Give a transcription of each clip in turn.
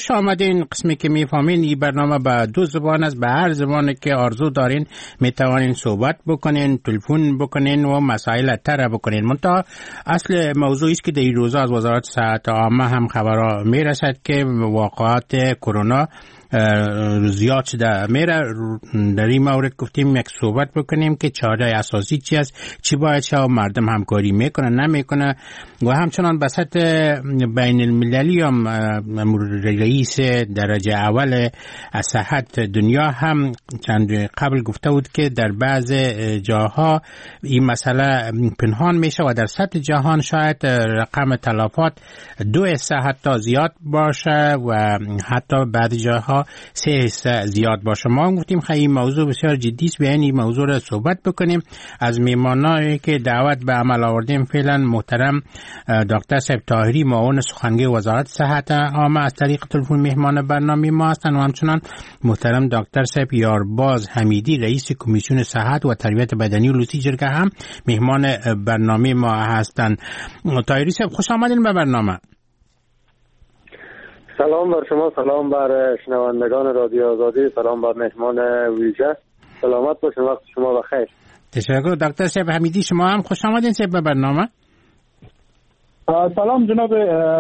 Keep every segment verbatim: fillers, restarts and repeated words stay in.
خوش آمدین. قسمی که میفهمین این برنامه به دو زبان است، به هر زبانی که آرزو دارین میتوانین صحبت بکنین، تلفن بکنین و مسائل تر بکنین. منتها اصل موضوعی است که در این روزا از وزارت صحت عامه هم خبرها میرسد که واقعات کرونا زیاد شده میره. در این مورد گفتیم یک صحبت بکنیم که چاره اساسی چی است، چی باید شه و مردم همکاری میکنه نمیکنه. و همچنان به سطح بین المللی هم رئیس درجه اول صحت دنیا هم چند قبل گفته بود که در بعض جاها این مسئله پنهان میشه و در سطح جهان شاید رقم تلفات دو حصه حتی زیاد باشه و حتی بعض جاها سه حصه زیاد باشه. ما گفتیم خیلی موضوع بسیار جدی است، بیاین این موضوع را صحبت بکنیم. از میهمانانی که دعوت به عمل آوردیم فعلا محترم دکتر صاحب طاهری، معاون سخنگوی وزارت صحت عامه، از طریق تلفن میهمان برنامه ما هستند و همچنان محترم دکتر صاحب یارباز حمیدی، رئیس کمیسیون صحت و تربیت بدنی و لوسی جرگه هم میهمان برنامه ما هستند. طاهری صاحب خوش آمدین به برنامه. سلام بر شما، سلام بر شنوندگان رادیو آزادی، سلام بر مهمان ویژه. سلامت باشین، وقت شما بخیر. تشکر. دکتر صاحب حمیدی شما هم خوش آمدین صاحب به برنامه. سلام جناب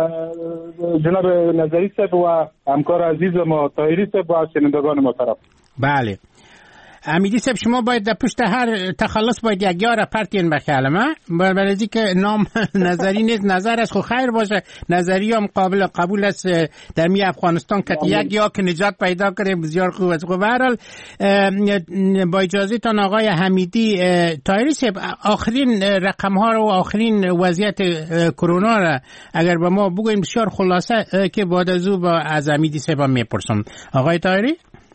جناب نظری صاحب و همکار عزیز ما طاهری صاحب و شنوندگان محترم. بله حمیدی صاحب، شما باید در پشت هر تخلص باید یک یار پرتین بخیالم برای که نام نظری نیست، نظر است خو خیر باشه. نظری هم قابل قبول است در می افغانستان که یک یا که نجات پیدا کنه بسیار خوب است. خب به هر حال با اجازه تان آقای حمیدی، طاهری صاحب آخرین رقم ها رو و آخرین وضعیت کرونا را اگر به ما بگوین بسیار خلاصه که بعد از او با از حمیدی صاحب میپرسم. آقای طاهری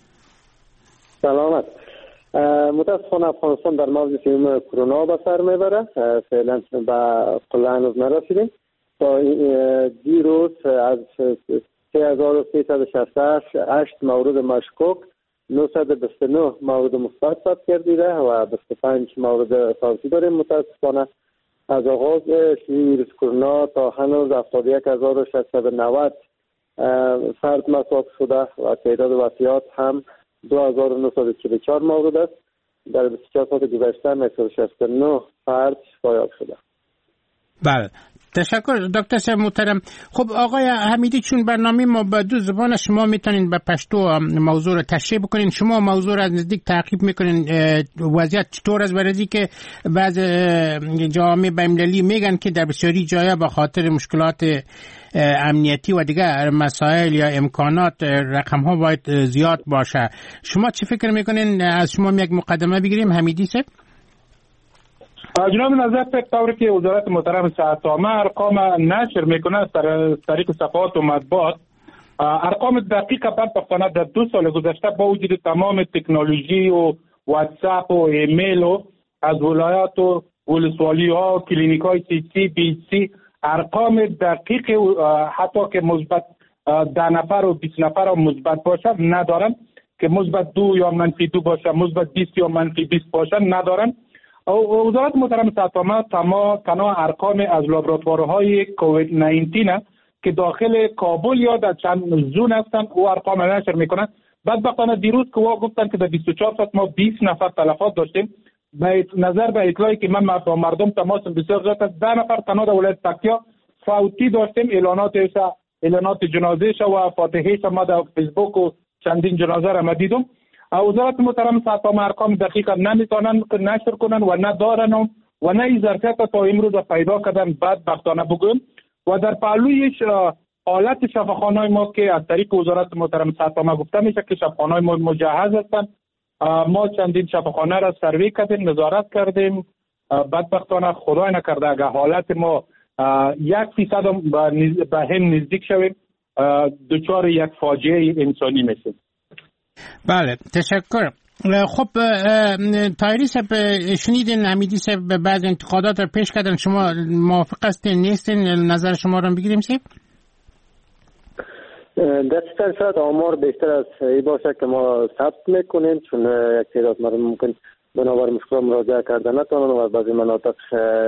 سلامت. متاسفانه افغانستان در موج سوم کرونا به سر میبره، فعلا به قله هنوز نرسیدیم. تا دیروز از سه هزار و سیصد و شصت و هشت مورد مشکوک نهصد و بیست و نه مورد مثبت ثبت گردیده و بیست و پنج مورد ثابتی داریم. متاسفانه از آغاز ویروس کرونا تا هنوز هفتاد و یک هزار و ششصد و نود فرد مصاب شده و تعداد وفیات هم دو هزار و نهصد و چهل و چهار مورد است. در بیست و چهار ساعت گذشته صد و شصت و نه فرد شفایاب شده. بله تشکر دکتر صاحب محترم. خب آقای حمیدی، چون برنامه ما به دو زبان، شما میتونین به پشتو موضوع رو تشریح بکنین. شما موضوع رو از نزدیک تعقیب میکنین وضعیت چطور است، برای که بعض جامعه بین‌المللی میگن که در بسیاری جاها به خاطر مشکلات امنیتی و دیگر مسائل یا امکانات رقم ها باید زیاد باشه. شما چی فکر میکنین؟ از شما یک مقدمه بگیریم حمیدی صاحب. جناب نظر به طوری که وزارت محترم صحت عامه ارقام نشر میکنه از طریق صفحات و مطبوعات، ارقام دقیق بعد پختانه در دو سال گذشته با وجود تمام تکنولوژی و واتساپ و ایمیل و از ولایات و ولسوالی ها کلینیک های سی سی بی سی ارقام دقیق حتی که مثبت ده نفر و بیست نفر هم مثبت باشد ندارن، که مثبت دو یا منفی دو باشه، مثبت بیست یا منفی بیست باشه ندارن. وزارت محترم صحت عامه تنها ارقام از لابراتوارهای کووید نوزده که داخل کابل یا در چند زون هستند او ارقام نشر میکنن. بدبختانه دیروز که وا گفتن که در بیست و چهار ساعت ما بیست نفر تلفات داشتیم. به نظر به اطلاعی که من با مردم تماس بسیار زیاد است، ده نفر تنها در ولایت تکیا فوتی داشتیم. اعلاناتش اعلانات جنازهش و فاتحهش ما در فیسبوک و چندین جنازه را ما دیدم. وزارت محترم صحت عامه ارقام دقیق نمیتونن نشر کنن و ندارن و نه این ظرفیت تا امروز پیدا کردن. بدبختانه بگویم و در پهلویش حالت شفاخانه‌های ما که از طریق وزارت محترم صحت عامه گفته میشه که شفاخانه‌های ما مجهز هستند. ما چندین شفاخانه را سروی کردیم، نظارت کردیم. بدبختانه خدای نکرده اگر حالت ما یک فیصد به هم نزدیک شویم دچار یک فاجعه انسانی میشیم. بله تشکر. خب طاهری صاحب شنیدین حمیدی صاحب بعض انتقادات رو پیش کردن، شما موافق هستین نیستین؟ نظر شما رو بگیریم صاحب. دستتر شاید آمار بیشتر از ای باشه که ما ثبت میکنیم، چون یک تعداد مردم ممکن بنابر مشکل مراجعه کرده نتونن و بعضی مناطق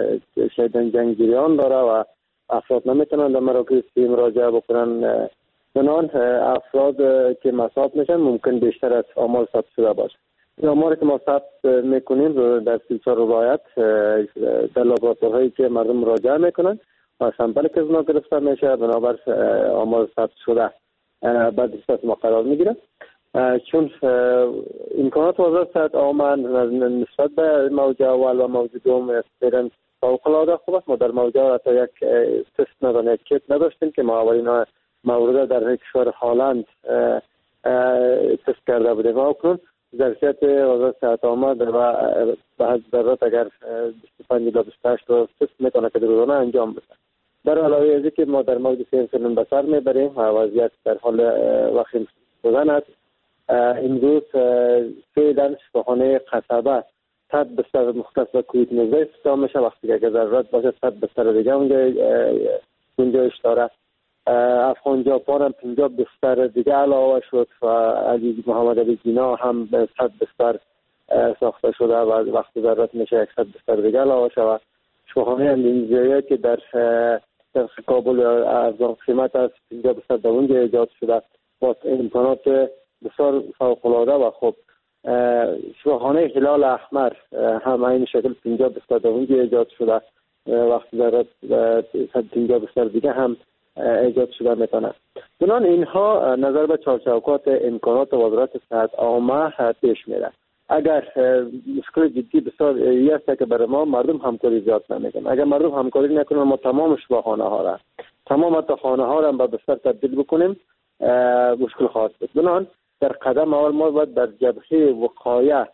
شاید جنگ جریان داره و افراد نمیتونن در مراکز مراجعه بکنن. بنابراین افراد که مصاب میشن ممکن بیشتر از آمار ثبت شده باشه. آماری که ما ثبت میکنیم در سیلسله روایت در لابراتوارهایی که مردم مراجعه میکنن و سامپل که از ما گرفته میشه، بنابر آمار ثبت شده بعد دست ما قرار میگیره. چون امکانات وزارت صحت عامه نسبت به موج اول و موج دوم فعلا فوق‌العاده خوب است. ما در موج اول حتی یک تست نداشتیم، یک کیت نداشتیم که ما اولین مورد در کشور هلند تست کرده بودیم. و اکنون ظرفیت وزارت صحت عامه در بعض ضرورت اگر بیست و پنج تا بیست و هشت رو تست میکنه که در روزانه انجام بده. در علاوه از اینکه ما در موج سه فعلا به سر میبریم و وضعیت در حال وخیم شدن است. امروز فعلا شفاخانه قصبه صد بستر مختص به کووید نوزده استفاده میشه. وقتی که اگر ضرورت باشه صد بستر دیگه اونجا گنجایش داره. افغان جاپان هم پنجاه بستر دیگه علاوه شد و علی محمد علی جینا هم صد بستر ساخته شده و وقتی ضرورت میشه صد بستر دیگه علاوه شود. شفاخانه اندونزیایی که در در کابل ارزان قیمت است پنجاه بستر در اونجا ایجاد شده با امکانات بسیار فوق‌العاده و خوب. شفاخانه هلال احمر هم این شکل پنجاه بستر در اونجا ایجاد شده. وقتی ضرورت پنجاه بستر دیگه هم ایجاد شده میتونه. بنابراین اینها نظر به چارچوبات امکانات وزارت صحت عامه پیش میره. اگر مشکل جدی بسیار ای است که برای ما مردم همکاری زیاد نمیکنن. اگر مردم همکاری نکنن ما تمام شفاخانه ها را تمام تا خانه ها را به بستر تبدیل بکنیم مشکل خواهد بود. بنابراین در قدم اول ما باید در جبهه وقایه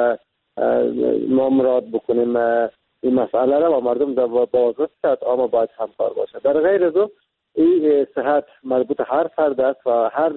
ما مراد بکنیم این مسئله را و مردم در وزارت صحت عامه باید همکار باشه. در غیر از او این صحت مربوط هر فرد است و هر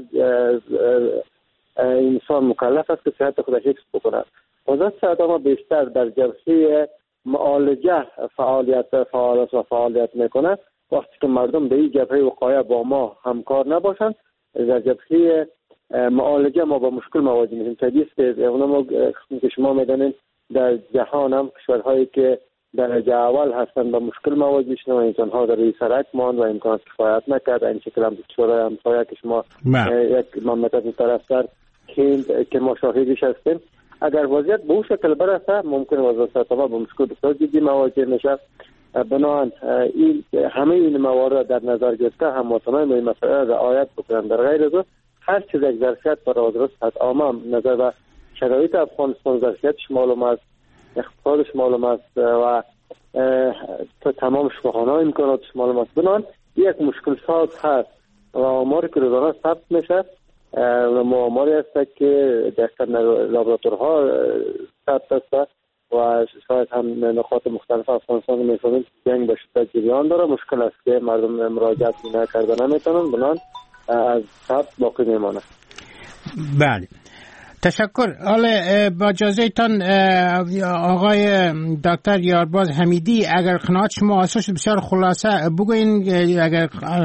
انسان مکلف است که صحت خود حفظ بکنه. وزارت صحت عامه بیشتر در جبهه معالجه فعالیت فعال است و فعالیت میکنه. وقتی که مردم به این جبهه وقایه با ما همکار نباشند در جبهه معالجه ما با مشکل مواجه میشیم. طبیعی است که اونم که شما میدونید در جهان هم کشورهایی که درجه اول هستند با مشکل مواجه میشن و انسان‌ها در روی سرک ماند و امکانات کفایت نکرد. این شکل هم کشورهای همسایه که شما یک مملکت طرفدار هند که ما شاهدش هستیم، اگر وضعیت به اون شکل برسه ممکن وزارت صحت عامه با مشکل بسیار جدی مواجه میشه. بنابراین این همه این موارد در نظر گرفته هموطنان این مسئله رعایت بکنن. در غیر از هر چیز یک ظرفیت برای وزارت صحت عامه نظر به شرایط افغانستان ظرفیتش معلوم است، اقتصادش معلوم است و تمام شفاخانه‌ها امکاناتش معلوم است. بنابراین یک مشکل ساز هست و آماری که روزانه ثبت میشه و آماری هست که در لابراتوارها ثبت است و شاید هم نقاط مختلف افغانستان میفهمیم جنگ به شدت جریان داره. مشکل است که مردم مراجعت نکرده نمیتونن، بنابراین از ثبت باقی میمانه. بله، تشکر. حالا با اجازه تان آقای دکتر یارباز حمیدی، اگر قناعت شما حاصل شد بسیار خلاصه بگوین، اگر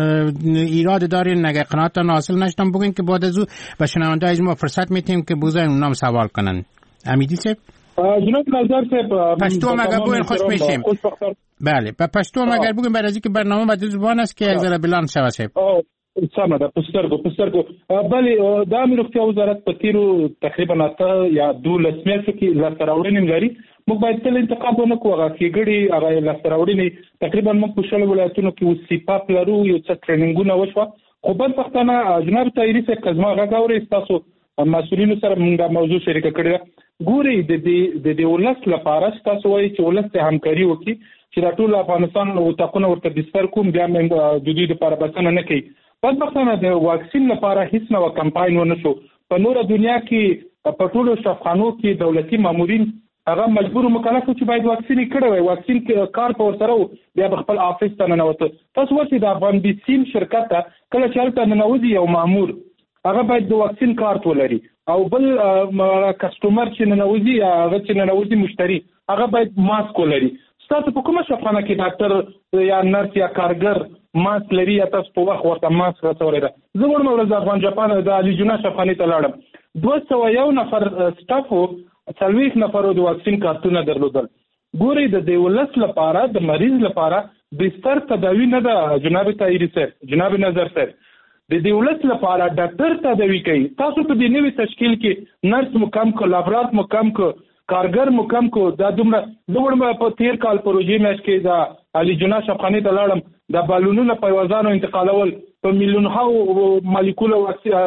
ایراد دارین اگر قناعتتان حاصل نشدن بگوین که بعد از او به شنونده از ما فرصت میتیم که بوزن اونام سوال کنن. حمیدی صاحب جناب نظر صاحب پشتو هم اگر بگوین خوش میشیم. بله، به پشتو هم اگر بگوین برای که برنامه به دو زبان است که یک ذره بلند شوه صاحب. سمه ده پسترګو پسترګو بلې د امیر روغتیا وزارت په تیرو تقریبا اته یا دولس میاشتو کې لاسته راوړنې لري. موږ باید تل انتقاد ونه کړو. هغه ښېګړې هغه لاسته راوړنې تقریبا موږ په شلو ولایتونو کې اوس سیپاپ لرو، یو څه ټریننګونه وشوه. خو بل پښتانه جناب طاهري صاحب که زما غږ اورئ ستاسو مسؤلینو سره موږ دا موضوع شریکه کړې ده. ګورئ د دې د دې ولس لپاره ستاسو وایي چې ولس ته همکاري وکړي چې دا ټول افغانستان اتاقونه ورته بستر کوم بیا موږ د دوی دپاره بسنه نه کوي. بدبختانه د واکسین لپاره هیڅ نوع کمپاین ونه شو. په نوره دنیا کې په ټولو شفاخانو کې دولتي مامورین هغه مجبور مکلف چې باید واکسین کړی وای. واکسین کار په ورسره بیا به خپل آفیس ته ننوته. تاسو ورته د افغان بیسیم شرکت ته کله چې هلته ننوځي یو مامور هغه باید د واکسین کارت ولري او بل کسټمر چې ننوځي هغه چې ننوځي مشتری هغه باید ماسک ولري. ستاسو په کومه شفاخانه کې ډاکټر یا نرس یا کارګر ماسک لري یا تاسو په وخت ورته ماسک رسولی ده؟ زه وړم ورځ افغان جاپان د علي جونا شفاخانې ته لاړم. دوه سوه یو نفر سټافو څلوېښت نفرو د واکسین کارتونه درلودل. ګورئ د دې ولس لپاره د مریض لپاره بستر تداوي نه ده جناب طاهري صاحب، جناب نظر صاحب. د دې ولس لپاره ډاکټر تداوي کوي. تاسو په دې نوي تشکیل کې نرس مو کم کو، لابرات مو کم کو، کارګر مو کم کو. دا دومره دومره په تیر کال پروژې میاشت کې د علي جناح شفخانې ته لاړم، د بالونونو په وزانو انتقالول په میلیونها مالیکولو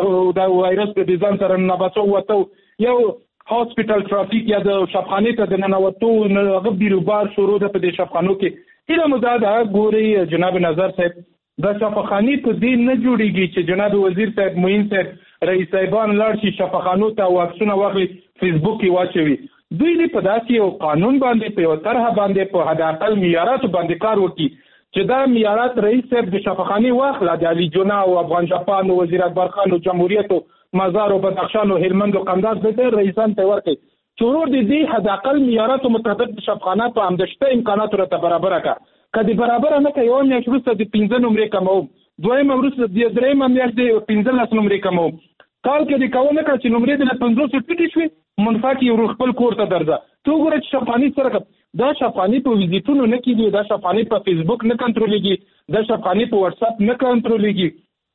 د وایرس په ډیزاین سره نباتو وته یو هاسپټل ټرافیک یا د شفخانې ته د ننوتو هغه بیروبار شروع ده په دې شفخانو کې. هیله مو دا ده ګوري جناب نظر صاحب د شفخانې په دې نه جوړیږي چې جناب وزیر صاحب، معین صاحب، رئیس صاحبان لاړ شي شفخانو ته واکسونه واخلي فیسبوک کې واچوي. دوی دې په داسې یو قانون باندې په یو طرح باندې په حداقل معیاراتو باندې کار وکړي چې دا معیارات رئیس صاحب د شفخانې واخله د علي جناح او افغان جاپان او وزیر اکبر خان او جمهوریت او مزار او بدخشان او هلمند او قنداز د رئیسان ته ورکړي. څورور دې دې حداقل معیاراتو مطابق د شفخانه په همدشته امکاناتو راته برابر کړه. کدی برابر نه کوي یو میاشت وروسته د پنځه نمرې کموم، دویمه وروسته د درېیمه میاشت د پنځلس نمرې کموم. کال کې دې کوو نه کړه چې نمرې د پنځوس ټیټې شوې منفاق یو خپل کور ته درځه. ته وګوره چې شفخانې سره دا شفخانې په ویزیټونو نه کېږي، دا شفخانې په فیسبوک نه کنټرولېږي، دا شفخانې په واتس اپ نه کنټرولېږي.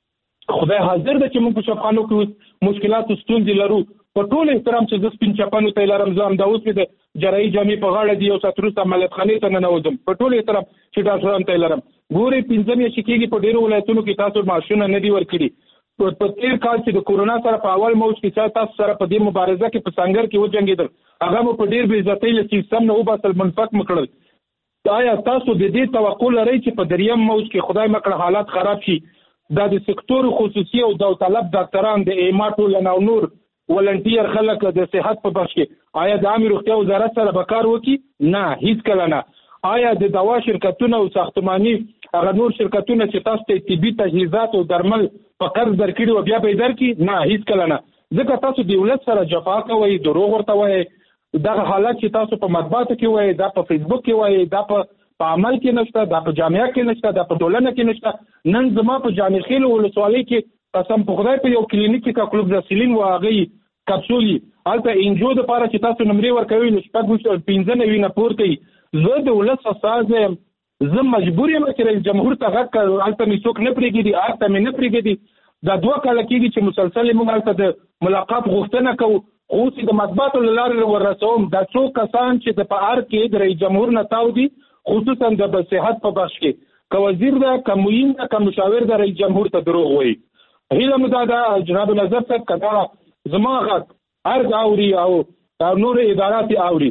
خدای حاضر ده چې موږ په شفخانو کې مشکلات او ستونزې لرو. په ټول احترام چې زه سپین چپنو ته لرم، زه همدا اوس مې د جراحي جامې په غاړه دي، یو ساعت وروسته عملیاتخانې ته ننوځم. په ټول احترام چې ډاکټرانو ته لرم. ګورئ پنځه میاشتې کېږي په ډېرو ولایتونو کې تاسو معاشونه نه دي ورکړي. په تېر کال چې د کورونا سره په اول موج کې چا تاسو سره په دې مبارزه کې په سنګر کې وجنګېدل، هغه مو په ډېر بې عزتۍ له سیستم نه وباسل، منفک مو کړل. آیا تاسو د دې توقع لرئ چې په دریم موج کې خدای مه کړه حالات خراب شي، دا د سکتور خصوصي او داوطلب ډاکټران د ایما ټولنه او نور ولنټیر خلک د صحت په بخش کې آیا د عامه روغتیا وزارت سره به کار وکړي؟ نه، هیڅ کله نه. آیا د دوا شرکتونه او ساختماني هغه نور شرکتونه چې تاسو ته طبي تجهیزات او درمل په قرض درکړي او بیا به درکړي؟ نه، هیڅ کله نه. ځکه تاسو د ولادت سره جفا کوئ، دروغ ورته وایي. دغه حالت چې تاسو په مطبوعاتو کې وایي، دا په فیسبوک کې وایي، دا په په عمل کې نشته، دا په جامعه کې نشته، دا په ټولنه کې نشته. نن زما په جامع خیل ولسوالۍ کې قسم په خدای په یو کلینیک کې کلوب زاسلین واغی کپسولي البته انجو د پاره چې تاسو نمرې ورکوي نو شپږ پنځه نوي نه پورته زه د ولس اساس زه مجبور یم چې رئیس جمهور ته غږ کړم. البته مې څوک نه پرېږدي، البته مې نه پرېږدي. دا دوه کاله کېږي چې مسلسل موږ البته د ملاقات غوښتنه کوو، خو اوس د مطبوعاتو له لارې ورسوم. دا څو کسان چې د په ار کې د رئیس جمهور نه تاو دي، خصوصا د صحت په بخش کې، که وزیر ده، که معین ده، که مشاور ده، رئیس جمهور ته دروغ وایي. هیله مو دا ده جناب نظر صاحب که دا زما غږ ارګ اوري او نور ادارات اوري،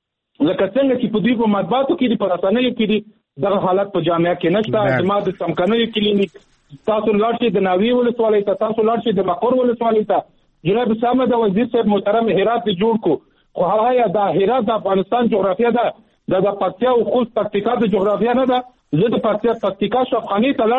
لکه څنګه چې په دوی په مطبوعاتو کې دي، په رسنیو کې دي، دغه حالت په جامعه کې نشته. زما د څمکنیو کلینیک تاسو لاړ شئ د ناوې ولسوالۍ ته، تاسو لاړ شئ د مقر ولسوالۍ ته. جناب سامه د وزیر صاحب محترم هرات جوړ کو، خو هغه دا هرات د افغانستان جغرافیه ده، دا د پکتیا او خوست پکتیکا د جغرافیه نه ده. زه د پکتیا پکتیکا شفخانې ته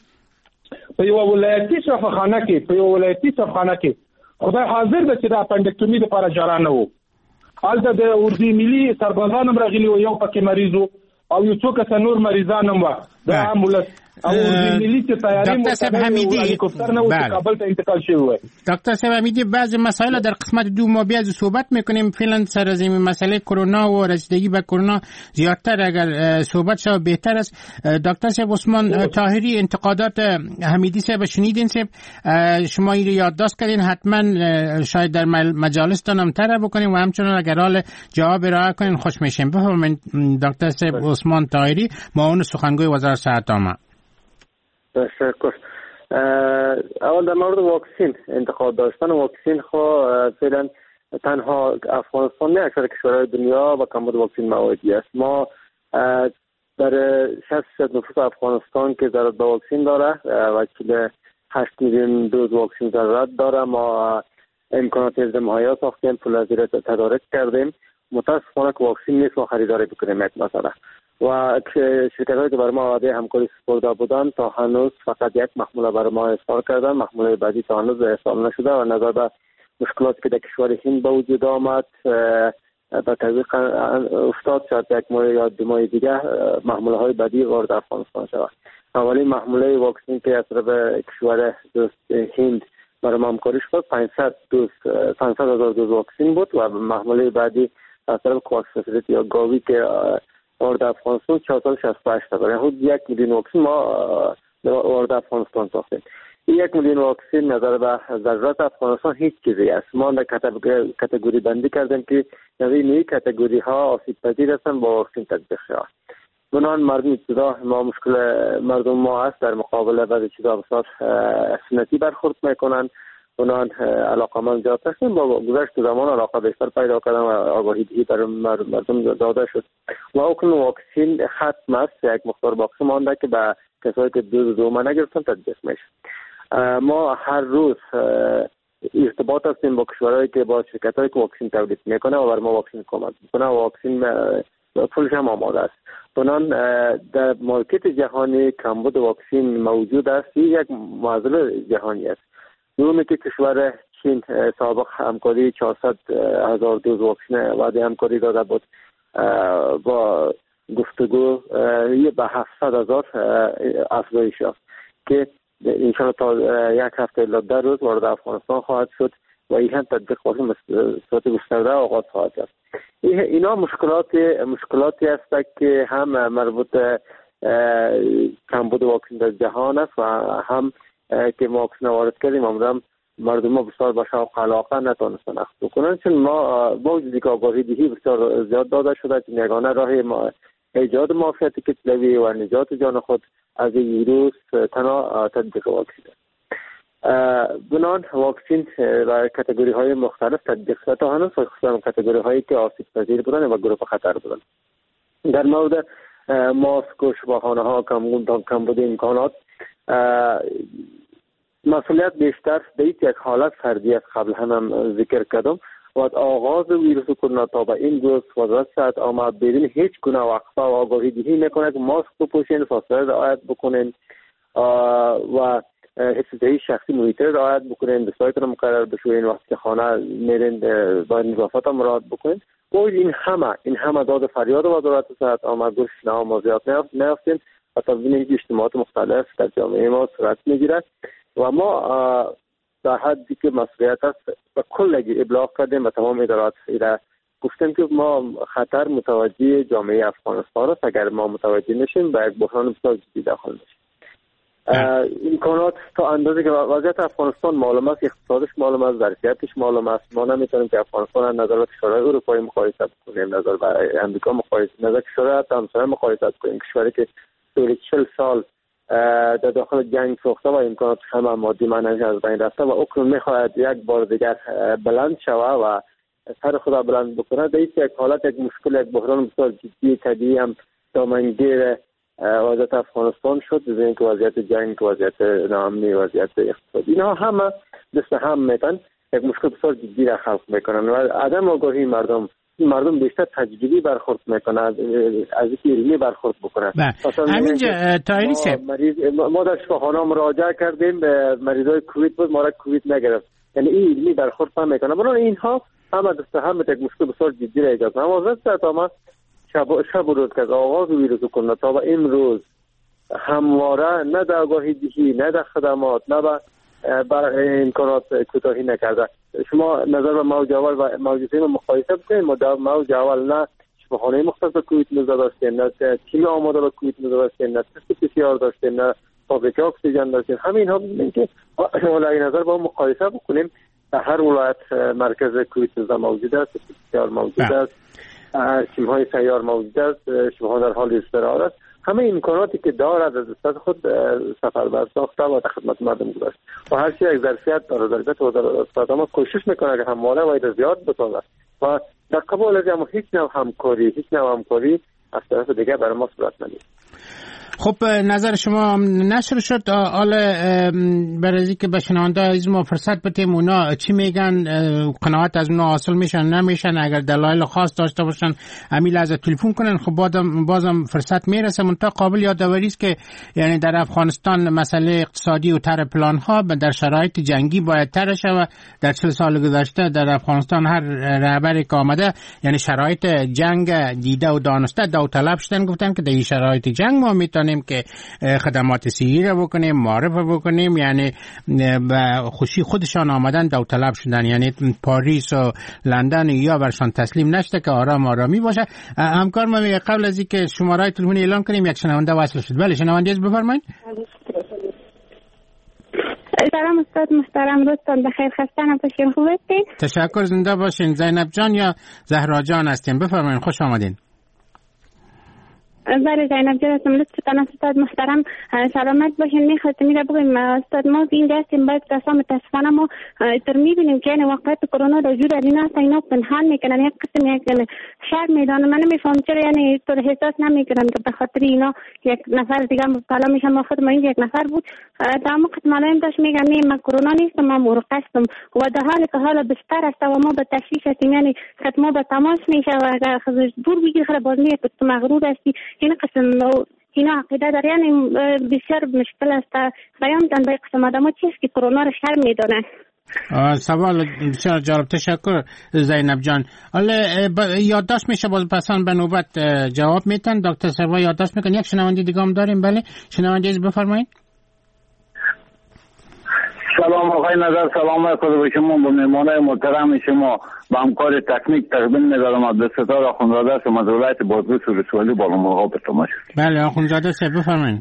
لاړم، په یو ولایتي شفخانه کې په یو ولایتي شفخانه کې خدای حاضر ده چې د اپنډکټومي لپاره جرا نه وو. هلته د اردو ملي سربازان هم راغلي وو، یو پکې مریض وو او یو څو کسه نور مریضان هم وو. د امبولانس او اردو ملي چې تیاری مو هلیکوپتر نه وو چې کابل ته انتقال شوی وو. دکتر صاحب حمیدی، بعضی مسائل در قسمت دو ما بیاد صحبت میکنیم. فعلا سر از این مسئله کرونا و رسیدگی به کرونا زیادتر اگر صحبت شود بهتر است. دکتر صاحب عثمان طاهری، انتقادات حمیدی صاحب شنیدین صاحب، شما این رو یادداشت کردین، حتما شاید در مجالس هم طرح بکنیم و همچنان اگر حال جواب ارائه کنین خوش میشیم. بفرمایید دکتر صاحب عثمان طاهری، معاون سخنگوی وزارت صحت عامه. تشکر. اول در مورد واکسین، انتقاد داشتن واکسین خب فعلا تنها افغانستان نه، اکثر کشورهای دنیا و کمبود واکسین موادی است. ما در شصت درصد نفوس افغانستان که ضرورت به واکسین داره و که هشت میلیون دوز واکسین ضرورت داره، ما امکانات ازدمهایی ساختیم، پول از زیر تدارک کردیم. متاسفانه که واکسین نیست ما خریداری بکنیم مثلا، و شرکت‌هایی که بر ما وعده همکاری سپرده بودند تا هنوز فقط یک محموله بر ما ارسال کردن. محموله بعدی تا هنوز ارسال نشده و نظر به مشکلاتی که در کشور هند به وجود آمد به تطبیق افتاد، شاید یک ماه یا دو ماه دیگه محموله های بعدی وارد افغانستان شود. اولین محموله واکسن که از طرف کشور دوست هند بر ما همکاری شد پانصد دوز پانصد هزار دوز واکسن بود و محموله بعدی از طرف کواکس فسیلیتی یا گاوی که وارد افغانستان چهارصد و شصت و هشت تا، یعنی حدود یک میلیون واکسن ما وارد افغانستان ساختیم. یک میلیون واکسن نظر به ضرورت افغانستان هیچ چیزی است. ما در کاتگوری بندی کردیم که نوی نوی کاتگوری ها آسیب پذیر هستند با واکسن تطبیق شود. بنان مردم ابتدا ما مشکل مردم ما است در مقابل بعضی چیزا بسیار سنتی برخورد میکنند. بنان علاقمند زیاد هستند. با گذشت زمان علاقه بیشتر پیدا کردن و آگاهی دهی بر مردم داده شد و اکنون واکسن ختم است. یک مقدار باقی مانده که به کسایی که دوز دومه نگرفتن تطبیق میشه. ما هر روز ارتباط هستیم با کشورهایی که با شرکت‌هایی که واکسن تولید میکنه و بر ما واکسن کمک میکنه و واکسن پولش هم آماده است. بنان در مارکت جهانی کمبود واکسن موجود است. یک معضل جهانی است. دومی که کشور چین سابق همکاری چهارصد هزار دوز واکسن وعده همکاری داده بود با گفتگو به هفتصد هزار افزایش یافت که انشاءالله تا یک هفته الی ده روز وارد افغانستان خواهد شد و این هم تطبیق واکسن صورت گسترده آغاز خواهد شد. اینا مشکلات مشکلاتی است که هم مربوط کمبود واکسن در جهان است و هم که ما واکسن وارد کردیم عمرم مردم ما بسیار به شوق علاقه نتونستن اخذ بکنن، چون ما با وجودی که آگاهی دهی بسیار زیاد داده شده که یگانه راه ما ایجاد معافیت کتلوی و نجات جان خود از این ویروس تنها تطبیق واکسن است. بنان واکسن و کاتگوری های مختلف تطبیق شده تا هنوز، خصوصا کاتگوری هایی که آسیب پذیر بودن و گروه خطر بودن. در مورد ماسک و شفاخانه ها کمبود امکانات مسئولیت بیشتر به یک حالت فردی است. قبل هم ذکر کردم و از آغاز ویروس کرونا تا به این روز وزارت صحت آمد بدون هیچ گونه وقفه و آگاهی دهی میکنه که ماسک بپوشین، فاصله رعایت بکنین و حفظی شخصی محیط رعایت بکنین، به سایت رو مقرر بشوین، وقتی که خانه میرین با نظافت هم رعایت بکنین. و این همه این همه داد فریاد وزارت صحت آمد گوش شما موضوعات نیافتین و تبدیل اجتماعات مختلف در جامعه ما صورت میگیره و ما در حدی که مسئولیت است و کل ابلاغ کردیم و تمام ادارات ایره گفتیم که ما خطر متوجه جامعه افغانستان است. اگر ما متوجه نشیم به یک بحران بسیار جدی داخل میشیم. امکانات تا اندازه که وضعیت افغانستان معلوم است، اقتصادش معلوم است، ظرفیتش معلوم است. ما نمیتونیم که افغانستان از نظر کشورهای اروپایی مقایسه کنیم، نظر به امریکا مقایسه، نظر کشورهای همسایه مقایسه کنیم. کشوری که طول چهل سال در داخل جنگ سوخته و امکانات همه مادی معنوی از بین رفته و اکنون میخواهد یک بار دیگر بلند شوه و سر خدا بلند بکنه. در یک حالت یک مشکل، یک بحران بسیار جدی طبیعی هم دامنگیر وضعیت افغانستان شد. ببینید که وضعیت جنگ، وضعیت ناامنی، وضعیت اقتصادی، اینا همه دست هم میتن یک مشکل بسیار جدی را خلق میکنن و عدم آگاهی مردم مردم بیشتر تجربی برخورد میکنه از اینکه علمی برخورد بکنه. همینجا تایری سه ما در شفاخانه مراجعه کردیم به مریضای کووید بود، ما را کووید نگرفت. یعنی این علمی برخورد هم میکنه. برای اینها همه دست هم یک مشکل بسیار جدی را ایجاد کنه. وزارت صحت آمد شب شب روز که آغاز ویروس کرونا تا به امروز همواره نه در آگاهی دهی، نه در خدمات، نه بر امکانات کوتاهی نکرده. شما نظر به موج اول و موج دوم مقایسه بکنید. ما در موج اول نه شفاخانه مختص به کووید نوزده داشتیم، نه تیم آماده به کووید نوزده داشتیم، نه تست پی سی آر داشتیم، نه فابریکه اکسیژن داشتیم. همه اینها میگن که شما نظر با مقایسه بکنیم. در هر ولایت مرکز کووید نوزده موجود است، پی سی آر موجود است، تیم های سیار موجود است، شما در حال استقرار است. همه امکاناتی که دارد از دست خود سفربر ساخته و در خدمت مردم گذاشت و هر چی یک ظرفیت داره. ظرفیت وزارت ما کوشش میکنه که همواره و ایده زیاد بتونه و در قبال از هیچ نوع همکاری هیچ نوع همکاری از طرف دیگه برای ما صورت نمیگیره. خب نظر شما نشر شد. حالا برای که به شنونده عزیز ما فرصت بدیم اونا چی میگن، قناعت از اونا حاصل میشن نمیشن، اگر دلایل خاص داشته باشن امیل از تلفن کنن. خب بازم بازم فرصت میرسه. منتها قابل یادآوری است که یعنی در افغانستان مسئله اقتصادی و طرح پلان ها در شرایط جنگی باید طرح شود. در چهل سال گذشته در افغانستان هر رهبری که آمده یعنی شرایط جنگ دیده و دانسته داوطلب شدن، گفتن که در این شرایط جنگ ما میتونیم که خدمات صحی را بکنیم، معرفه بکنیم. یعنی به خوشی خودشان آمدن داوطلب شدن، یعنی پاریس و لندن یا برشان تسلیم نشده که آرام آرامی باشه. همکار ما میگه قبل از اینکه شماره تلفنی اعلام کنیم یک شنونده وصل شد. بله شنونده از بفرمایید. سلام استاد محترم، روزتان بخیر، خسته نباشین، خوب هستین؟ تشکر، زنده باشین. زینب جان یا زهرا جان هستین؟ بفرمایید، خوش آمدین. بله زینب جان هستم. لطفتان استاد محترم سلامت باشین. میخواستم میره بگیم استاد ما اینجا هستیم، باید قسم متاسفانه ما تر میبینیم که یعنی واقعیت کرونا در جور از این هست، اینا پنهان میکنن، یک قسم یک شر میدانم. من نمیفهم چرا یعنی طور حساس نمیکنن که به خاطر اینا یک نفر دیگه مبتلا میشن. ما خود ما این یک نفر بود در موقع ملایم داشت میگن نه من کرونا نیستم، من مرقه هستم و در حالی که حالا بستر است و ما به تشویش هستیم، یعنی خد ما به تماس میشه و اگر دور بگیر خیلی باز میگه که تو مغرور هستی. این قسم اینا عقیده داره، یعنی بسیار مشکل است. بیان دن به قسم آدم ها چیست که کرونا رو شر میدانن. سوال بسیار جالب، تشکر زینب جان. حالا یادداشت میشه باز پسان به نوبت جواب میتن دکتر سیبا یادداشت میکن. یک شنونده دیگه هم داریم. بله شنونده از بفرمایید. سلام آقای نظر، سلام خدا به شما، با مهمانای محترم شما، با همکار تکنیک تقدیم می‌دارم عبدالستار آخوندزاده هستم از ولایت بادغیس و رسوالی بالامرغاب به تماس. بله آخوندزاده صاحب بفرمایید.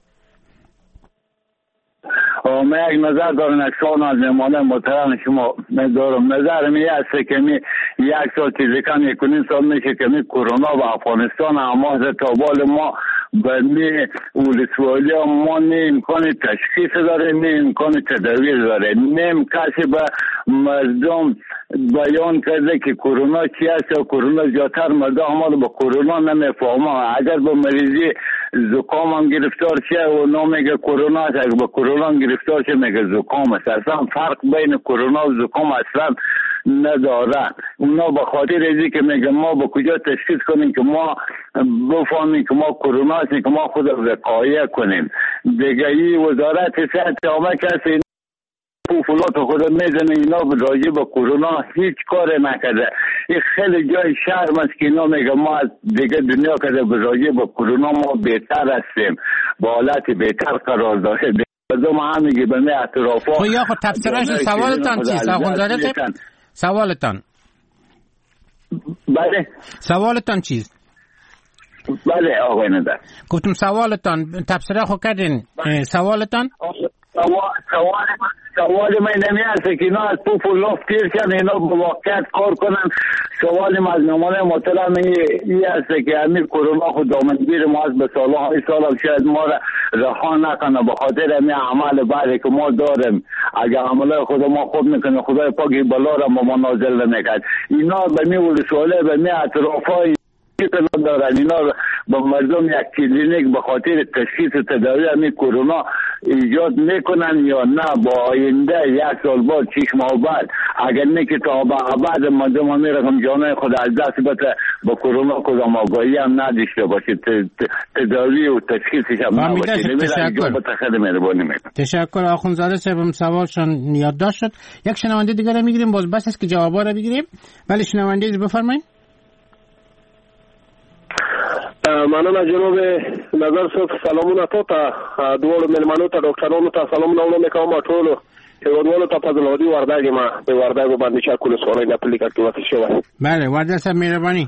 من یک نظر دارم، یک سوال از مهمانای محترم شما دارم. نظر می است که می یک سال چیزی یک و نیم سال میشه که می کرونا و افغانستان اما تا بال ما به می ولسوالی ما نه امکان تشخیص داره، نه امکان تداوی داره، نه کسی به مردم بیان کرده که کرونا چی است یا کرونا. زیادتر مردم ما به کرونا نمیفهمه. اگر به مریضی زکام هم گرفتار شه و نمیگه کرونا است، اگر به کرونا گرفتار شه میگه زکام است. اصلا فرق بین کرونا و زکام اصلا نداره. اونا به خاطر ازی که میگه ما به کجا تشخیص کنیم که ما بفهمیم که ما کرونا هستیم که ما خود وقایه کنیم. دیگه ای وزارت صحت همه کسی پوفولات خود میزنه، اینا راجع به کرونا هیچ کار نکرده. این خیلی جای شرم است که اینا میگه ما از دیگه دنیا کرده به راجع به کرونا ما بهتر هستیم، با حالت بهتر قرار داره. بازم هم میگه به می اطرافا خب یا خود تفسیرش سوالتان چیست؟ آخوندزاده صاحب سوالتان. بله سوالتان چیست؟ بله آقای ندر گفتم سوالتان تفسیره خود کردین. سوالتان سوال سوال سوال من نمیاد که اینا از پوف و لاف تیر کن، اینا با واقعیت کار کنن. سوال از نمانه محترم این است که همین کرونا خود دامنگیر ما از به سالهای سال شاید ما را رها نکنه به خاطر همین عمل بعدی که ما داریم. اگر عمل خود ما خوب میکنه خدای پاکی بلا را ما نازل نمیکرد. اینا به می ولسواله به می اطرافای دارن، اینا با مردم یک کلینیک به خاطر تشخیص تداوی همین کرونا ایجاد میکنن یا نه با آینده یک سال بعد شش ماه بعد اگر نه که تا بعد مردم هم میرقم جانای خود از دست بده با کرونا کدام آگاهی هم نداشته باشه، تداوی و تشخیصش هم نباشه. تشکر تشکر آخوندزاده صاحب، سوالشان یادداشت شد. یک شنونده دیگه رو میگیریم باز بس است که جوابا رو بگیریم. ولی شنونده بفرمایید. مننه جناب نظر صاحب، سلامونه تو ته دوړو مېلمنو ته ډاکټرانو ته سلامونه وړاندې کوم ټولو هیوادوالو ته. فضل الهادي وردګ ما په وردګ باندې چا کول سوالای نه پلیکټ کې وته شوی. بله وردګ صاحب مهرباني.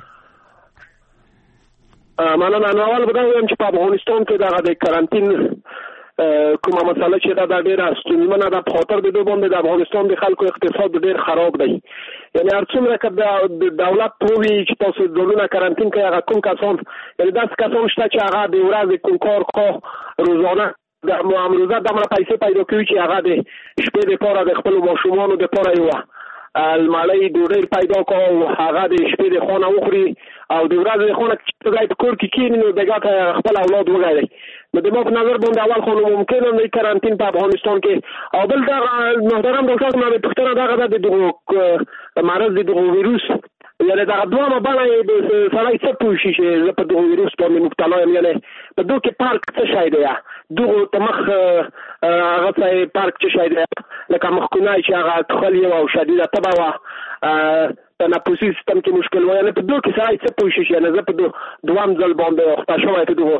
مننه. نو اول به دا وایم چې په افغانستان کې دغه د کارانتین کومه مسله چې دا د ډیره ستونزمنه ده په خاطر د دوی باندې د افغانستان د خلکو اقتصاد ډیر خراب دی. یعنی هر څومره که د دولت پوهی چې تاسو ځانونه کارانتین کوي هغه کوم کسان، یعنی داسې کسان شته چې هغه د ورځې کوم کار خواه روزانه د امروزه دمره پیسې پیدا کوي چې هغه د شپې دپاره د خپلو ماشومانو دپاره یوه المړۍ ډوډۍ پیدا کو او هغه د شپې د خونه وخوري او د ورځې د خونه چې ځای په کور کې کښېني نو د ګټه خپل اولاد وګوري. نو د ما په نظر باندې اول خو ممکنه نه کارانتین په افغانستان کې. او بل دغه محترم ډاکټر صاحب مې پوښتنه دغه ده د دغه مرض د دغه ویروس، یعنی دغه دوامه بڼه یې د سړی څه پوه شي چې زه په دغه ویروس باندې مبتلا یم. یعنی په دغه کې پارک څه شی دی، دغه ته مخ هغه څه پارک څه شی دی، لکه مخکونی چې هغه ټوخل یې او شدیده تبه وه، تنفسي سیستم کې مشکل و. یعنی په دغه کې سړی څه پوه شي. یعنی زه په دوام ځل باندې اخته شوی په دغه.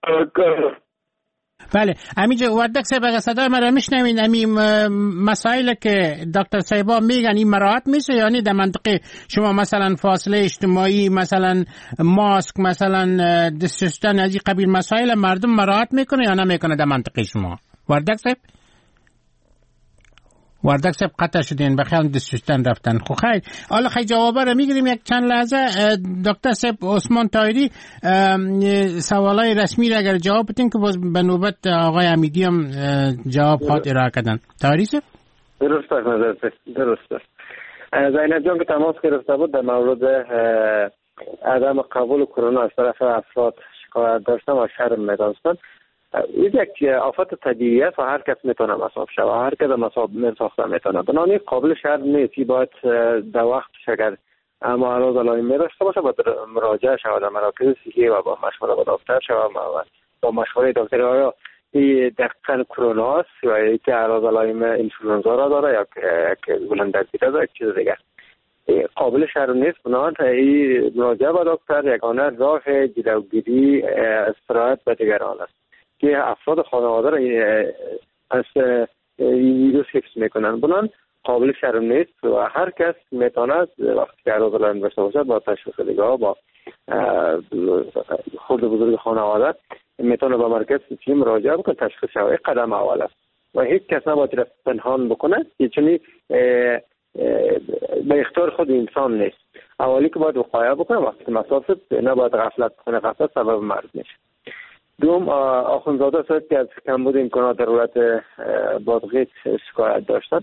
بله همینجا وردک صاحب اگر صدای من را میشنوین همین مسائل که دکتر صاحبا میگن این مراعات میشه، یعنی در منطقه شما مثلا فاصله اجتماعی، مثلا ماسک، مثلا دست شستن، از این قبیل مسائل مردم مراعات میکنه یا نمیکنه در منطقه شما وردک صاحب؟ وردک سب قطع شدین بخیال دستشتن رفتن. خو خیر حالا خیلی جوابه رو میگیریم یک چند لحظه. دکتر سب عثمان طاهری سوالای رسمی را اگر جواب بدین که باز به نوبت آقای حمیدی هم جواب خواهد ارائه کردن. طاهری سب درست است نظر درست است. زینب جان که تماس گرفته بود در مورد عدم قبول کرونا از طرف افراد شکایت داشتن و شرم می‌داشتن. این یک آفت طبیعی است و هر کس میتونه مصاب شود، هر کس مصاب ساخته میتونه. بنابراین قابل شرم نیست. باید در وقتش اگر اما علاج علائم داشته باشه باید مراجعه شود در مراکز صحی و با مشوره با دکتر شود و با مشوره دکتر آیا این دقیقاً کرونا است یا اینکه علاج علائم اینفلوئنزا را داره یا یک بلندرزی داره یک چیز دیگه. قابل شرم نیست. بنابراین این مراجعه با دکتر یگانه راه جلوگیری استراحت به دیگران است که افراد خانواده را از این ویروس حفظ میکنن. بنابراین قابل شرم نیست و هر کس میتواند وقتی که علاج علائم داشته باشد با تشخیص دیگه با خود بزرگ خانواده میتونه به مرکز صحی مراجعه بکنه، تشخیص شود. قدم اول است و هیچ کس نباید رفت پنهان بکنه. چون به اختیار خود انسان نیست. اولی که باید وقایه بکنه وقتی مسافت نباید غفلت کنه. غفلت سبب مرگ میشه. دوم آخوندزاده صورت که از کمبود امکانات ضرورت بادغیس شکایت داشتن.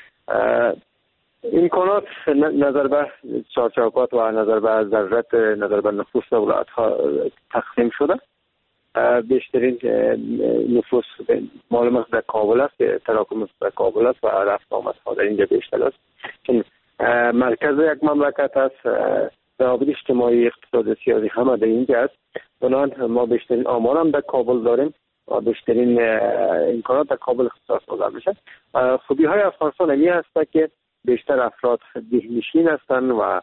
امکانات نظر به چارچوبات و نظر به ضرورت نظر به نفوس ولایت ها تقسیم شده. بیشترین نفوس معلومات در کابل است، تراکم در کابل است و رفت آمد ها در اینجا بیشتر است. چون مرکز یک مملکت است، روابط اجتماعی اقتصاد سیاسی همه در اینجا است. بنابراین ما بیشترین آمار هم در کابل داریم و بیشترین امکانات در کابل اختصاص داده میشه. خوبی های افغانستان همی هست که بیشتر افراد دهنشین هستند و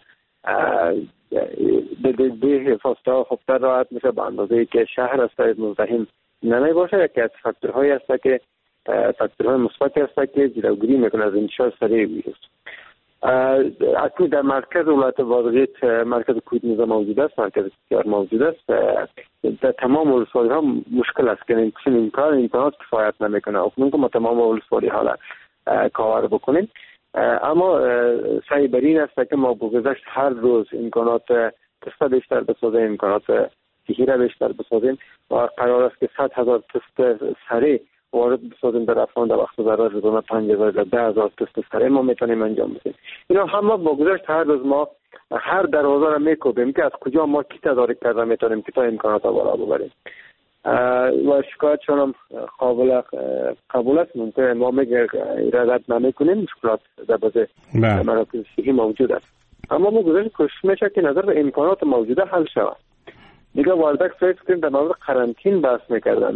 ده فاصله خوبتر راحت میشه به اندازه که شهر است مزدحم نمی باشه. یکی از فاکتورهایی است که فاکتورهای مثبتی است که جلوگیری میکنه از انتشار سریع ویروس. اکنون در مرکز ولایت بادغیس مرکز کویت نیز موجود است، مرکز بسیار موجود است. در تمام ولسوالی ها مشکل است که چون امکان امکانات کفایت نمیکنه. اکنون که ما تمام ولسوالی ها را کاور بکنیم، اما سعی بر این است که ما بگذشت هر روز امکانات تست بیشتر بسازیم، امکانات صحی را بیشتر بسازیم و قرار است که صد هزار تست سریع وارد بسازیم در افغان در وقت ضرر روزانه پنج هزار تا ده هزار تست سریع ما میتونیم انجام بدیم. اینا همه با گذشت هر روز ما هر دروازه را میکوبیم که از کجا ما کی تدارک کرده میتونیم که تا امکانات بالا ببریم و شکایتشون هم قابل قبول است. ممکنه ما میگه رد نمیکنیم، مشکلات در بعض مراکز صحی موجود است، اما ما گذاشت کوشش میشه که نظر به امکانات موجوده حل شود. دیگه واردک فکر کنیم در مورد قرنطین بحث میکردن.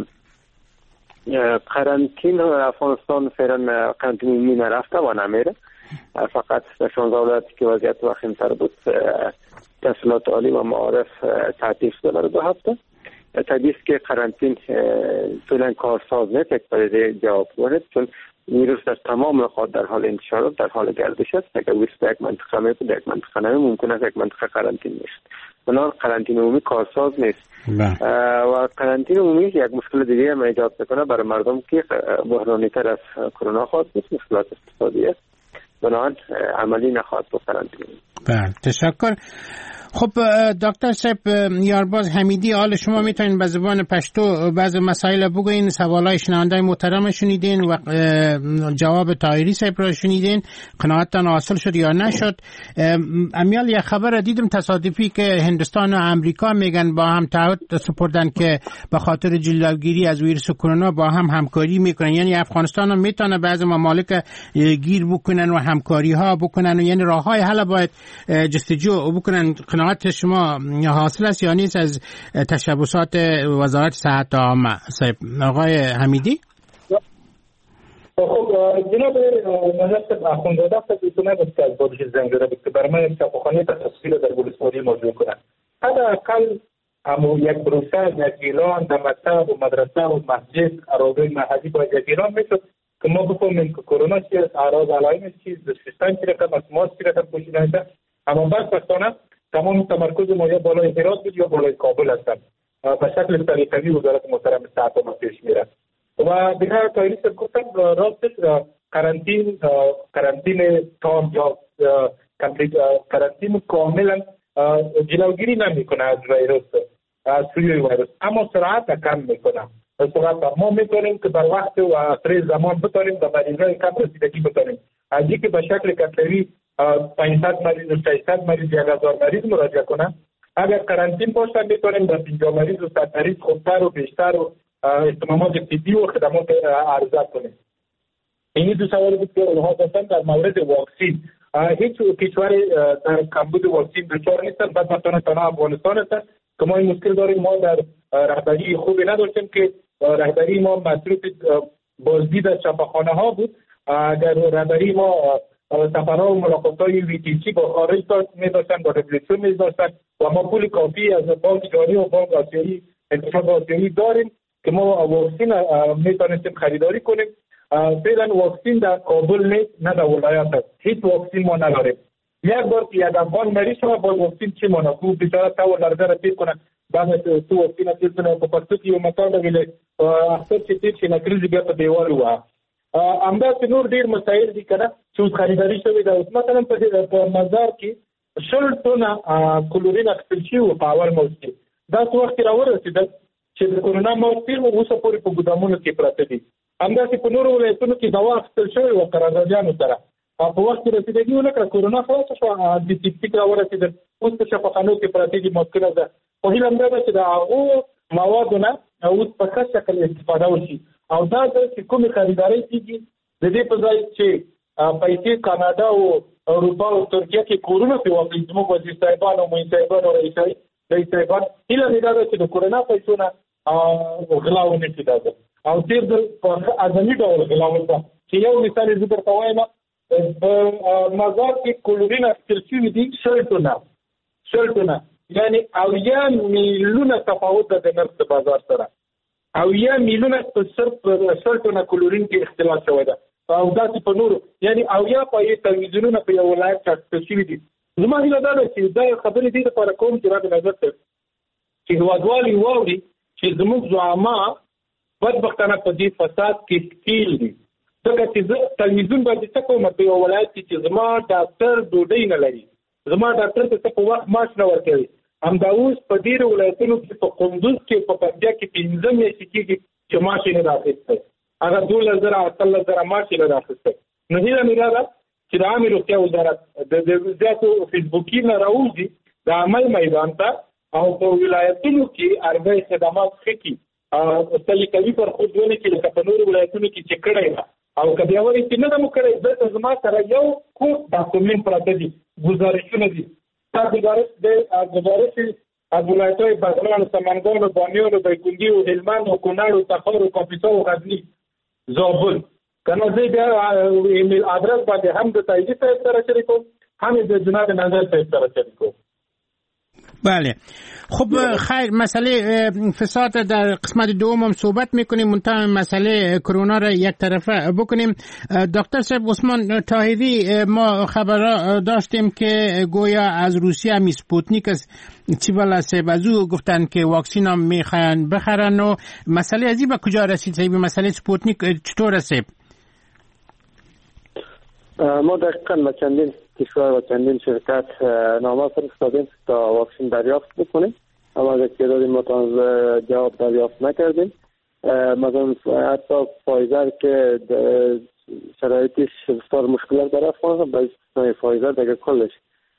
قرنطین افغانستان فعلا قرنطین عمومی نرفته و نمیره، فقط در شانزده ولایتی که وضعیت وخیم‌تر بود تحصیلات عالی و معارف تعطیل شده برای دو هفته. طبیعی است که قرنطین فعلا کارساز نیست، یک پدیده جوابگو نیست، چون ویروس در تمام نقاط در حال انتشار در حال گردش است. اگر ویروس در یک منطقه میاد در یک منطقه نمیاد ممکن است یک منطقه قرنطین میشه. بنابراین قرنطین عمومی کارساز نیست و قرنطین عمومی یک مشکل دیگه هم ایجاد میکنه برای مردم که بحرانی تر از کرونا خواهد بود، مشکلات اقتصادی است. بنابراین عملی نخواهد بود قرنطین. بله، تشکر. خب دکتر صاحب یارباز حمیدی، حال شما میتونین به زبان پشتو بعض مسائل بگوین؟ سوالای شنونده محترم شنیدین و جواب طاهری صاحب را شنیدین، قناعتتان حاصل شد یا نشد؟ امیال یه خبر دیدم تصادفی که هندوستان و امریکا میگن با هم تعهد سپردن که به خاطر جلوگیری از ویروس کرونا با هم همکاری میکنن. یعنی افغانستان هم میتونه بعض ممالک گیر بکنن و همکاری ها بکنن و یعنی راه های حل باید جستجو بکنن. قناعت شما حاصل است یا نیست از تشبسات وزارت صحت عامه؟ صاحب آقای حمیدی. خب جناب نظر اخوندزاده فکر نگفت که از بادش زنگ زده بود که برای من شفاخانه تصویر در ولسوالی موجود کنن. حداقل اما یک پروسه، یک اعلان در مکتب و مدرسه و مسجد اراده محلی باید یک اعلان میشد که ما بفهمیم که کرونا چی است، اعراض علائمش چیست، دستشستن چی رقم است، ماسک چی رقم پوشیدن است. اما بدبختانه تمام تمرکز ما یا بالای هرات بود یا بالای کابل هستند. به شکل طریقوی وزارت محترم صحت عامه پیش میره و دیگر طاهری صاحب گفتن راست قرنطین قرنطین تام یا قرنطین کاملا جلوگیری نمیکنه از ویروس، از سوی ویروس، اما سرعت کم میکنه. سرعت ما میتونیم که بر وقت و اثر زمان بتونیم به مریضای کم رسیدگی بتونیم. از اینکه به شکل کتلوی پانصد مریض و ششصد مریض یا هزار مریض مراجعه کنه، اگر قرنطین باشن میتونیم در پنجاه مریض و صد مریض خوبتر و بیشتر و اهتمامات طبی و خدمات عرضه کنیم. این دو سوال بود که اونها داشتن در مورد واکسین. هیچ کشوری در کمبود واکسین دچار نیستن، بعد مثلا تنها افغانستان هستن که ما این مشکل داریم. ما در رهبری خوبی نداشتیم که رهبری ما مصروف بازدید از شفاخانه ها بود. اگر رهبری ما سفرها و ملاقات‌های ویتیسی با خارج می‌داشتن، با دبلیو می‌داشتن و ما پول کافی از بانک جهانی و بانک آسیایی اتحاد آسیایی داریم که ما واکسین می‌تونستیم خریداری کنیم. فعلا واکسین در کابل نیست، نه در ولایت است. هیچ واکسین ما نداریم. یک بار که یک افغان مریض شد با واکسین چی مانه کو بیچاره تا لرزه را پیر کنه، بعد تو واکسین پیر کنه په پښتو کې یو متل دی اکثر چې تیر شي نکریږي بیا په دیوال وه. همداسې نور ډېر مسایل دي کنه چې اوس خریداري شوې ده. اوس مثلا په مزار کې شل ټونه کلورین اخیستل شوي په اول موج کې. داسې وخت کې راورسېدل چې د کرونا موجودین اوسه پورې په ګودامونو کې پراته دي. همداسې په نورو ولایتونو کې دوا اخیستل شوې وه قراردادیانو سره، په وخت کې رسېدګي ونه کړه، کرونا خلاصه شوه، انټيسېپټیک راورسېدل، اوس په شفاخانو کې پراته دي. مشکله ده. خو هیله همدا ده چې د هغو موادو نه اوس په ښه شکل استفاده وشي او دا چې کومې خریدارۍ کېږي د دې په ځای چې پیسې کاناډا او اروپا او ترکیه کې کورونه پرې واخلي، زموږ وزیر صاحبان او معین صاحبان او رئیس صاحبان، هیله مې دا ده چې د کورونا پیسو نه غلا ونه شي. دا ده او تېر ځل په اعظمي ډول غلا وشوه چې یو مثال یې زه درته وایم، په مزار کې کلورین اخیستل شوي دي شل ټونه شل ټونه یعنې اویا میلیونه تفاوت ده د نرخ د بازار سره. اویا میلیونه په صرف شل ټونه کلورین کې اختلاف شوی ده او داسې په نورو، یعنې اویا پایې تلویزیونونه په یو ولایت کې اخیستل شوي دي. زما هیله دا ده چې دا خبرې دې لپاره کوم چې را د نظر ته چې هېوادوال یې واوري چې زموږ زعما بدبختانه په دې فساد کې ښکېل دي. ځکه چې زه تلویزیون باندې څه کوم په یو ولایت کې چې زما ډاکټر ډوډۍ نه لري، زما ډاکټر ته څه په وخت معاش نه ورکوي. همدا اوس په ډېرو ولایتونو کې په قندوز کې په پنجاب کې پنځه میاشتې کېږي چې معاش یې نه ده اخیستی، هغه دولس زره اتلس زره معاش یې نه ده اخیستی. نو هیله مې دا ده چې د عامې روغتیا وزارت د زیاتو فیسبوکي نه راوځي د عمل میدان ته او په ولایتونو کې ارګی خدمات ښه کړي، صحي کوي پر خود ونې کې لکه په نورو ولایتونو کې چې کړی ده او که بیا وایي چې نه ده مو کړی، دلته زما سره یو کوټ ډاکومنټ پراته دي، ګزارشونه دي. تا گزارش دی گزارش از ولایت‌های بغلان، سمنگان و بانیان و دایکنډي و هلمند و کونړ و تخار و کاپیسا و غزني زابل کنه زه بیا ایمیل آدرس باندې هم د تایید صاحب سره شریکوم، هم د جناب نظر صاحب سره شریکوم. بله خب خیر، مسئله فساد در قسمت دوم هم صحبت میکنیم، منتها مسئله کرونا را یک طرفه بکنیم. دکتر صاحب عثمان طاهری، ما خبر داشتیم که گویا از روسیه هم سپوتنیک از چیوالا صاحب از او گفتن که واکسین هم میخواین بخرن و مسئله ازی به کجا رسید صاحب؟ مسئله سپوتنیک چطور رسید؟ ما دقیقا با چندین کشور و چندین شرکت نامه فرستادیم تا واکسین دریافت بکنیم، اما از تعدادی متناظر جواب دریافت نکردیم. مثلا حتی فایزر که شرایطش بسیار مشکلات در افغانستان، به استثنای فایزر دیگه کلش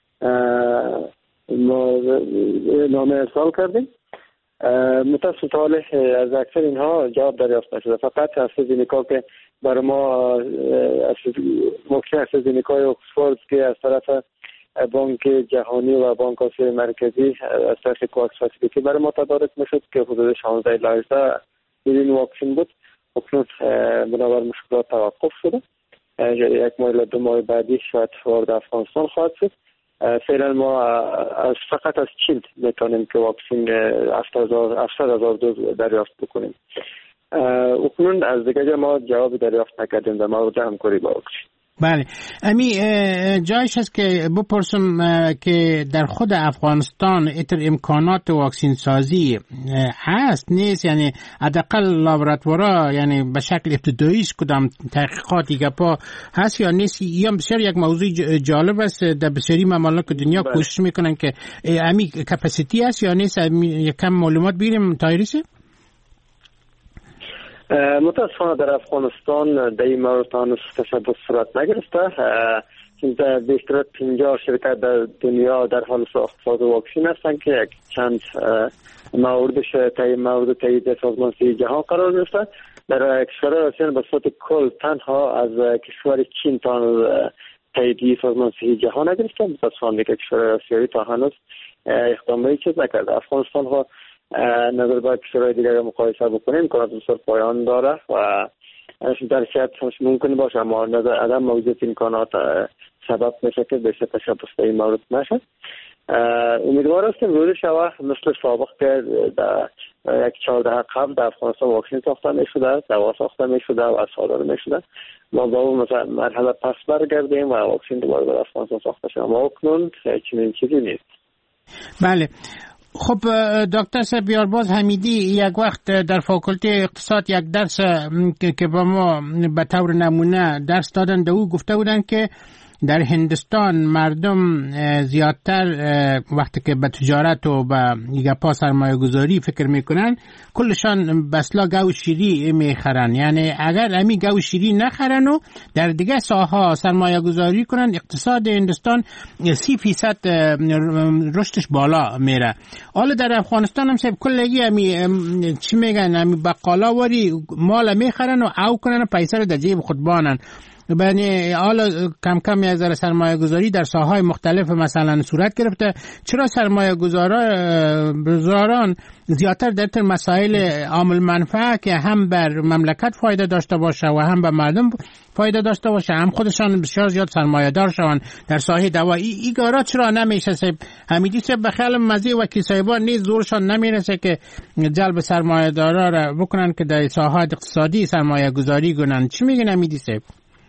نامه ارسال کردیم. متاسفانه از اکثر اینها جواب دریافت نشده، فقط استرازینیکا که برای ما ممکن استرازینیکای اکسفورد که از طرف بانک جهانی و بانک آسیای مرکزی از طرف کوواکس فسیلیتی برای ما تدارک میشد که حدود شانزده لایزده این واکسین بود. اکنون بنابر مشکلات توقف شده، یک ماه الی دو ماه بعدی شاید وارد افغانستان خواهد شد. فعلا ما از فقط از چین میتونیم که واکسین هفتاد هزار دوز دریافت بکنیم. اکنون از دیگه ما جواب دریافت نکردیم در مورد همکاری با واکسین. بله امی جایش هست که بپرسم که در خود افغانستان اتر امکانات واکسین سازی هست نیست، یعنی حداقل لابراتوارا یعنی به شکل ابتداییش کدام تحقیقاتی گپا هست یا نیست؟ یا بسیار یک موضوع جالب است، در بسیاری ممالک دنیا کوشش میکنن که امی کپاسیتی هست یا نیست. یکم معلومات بگیریم تایریسه. متاسفانه در افغانستان در این مورد هنوز تشبث صورت نگرفته. در بیشتر پنجاه شرکت در دنیا در حال ساخت ساز واکسین هستند که یک چند موردش تایید مورد تایید سازمان صحت جهان قرار گرفته. در کشور آسیان به صورت کل تنها از کشور چین تا تاییدی سازمان صحت جهان نگرفته. متاسفانه که کشور آسیایی تا هنوز اقدام به چیز نکرده. افغانستان ها نظر به کشورهای دیگر مقایسه بکنیم امکانات بسیار پایان داره و در شاید ممکن باشه، اما نظر عدم موجودیت امکانات سبب میشه که بیشتر تشبث به این مورد نشه. امیدوار هستیم روز شوه مثل سابق که در یک چهارده قبل در افغانستان واکسین ساخته میشده، دوا ساخته میشده و صادر میشده. ما با اون مرحله پس برگردیم و واکسین دوباره در افغانستان ساخته شده. ما اکنون چنین چیزی نیست. بله. خب دکتر سبیارباز حمیدی یک وقت در فاکولته اقتصاد یک درس که با ما به طور نمونه درس دادن دو گفته بودن که در هندوستان مردم زیادتر وقتی که به تجارت و به گپا سرمایه گذاری فکر میکنن کلشان بسلا گو شیری میخرن، یعنی اگر امی گو شیری نخرن و در دیگه ساحه سرمایه گذاری کنن اقتصاد هندوستان سی فیصد رشدش بالا میره. حالا در افغانستان هم سب کلگی امی چی میگن امی بقالا واری مال میخرن و او کنن و پیسه رو در جیب خود بانن. یعنی حالا کم کم یک ذره سرمایه گذاری در ساحه‌های مختلف مثلا صورت گرفته. چرا سرمایه گذاران زیادتر در مسائل عامل منفعه که هم بر مملکت فایده داشته باشه و هم به مردم فایده داشته باشه، هم خودشان بسیار زیاد سرمایه دار شوند در ساحه دوا، ای کارا چرا نمیشه؟ سب حمیدی سب بخیال مزی و کیسایبان نیز زورشان نمیرسه که جلب سرمایه دارا را بکنن که در ساحه اقتصادی سرمایه گذاری کنن. چی میگن حمیدی سب؟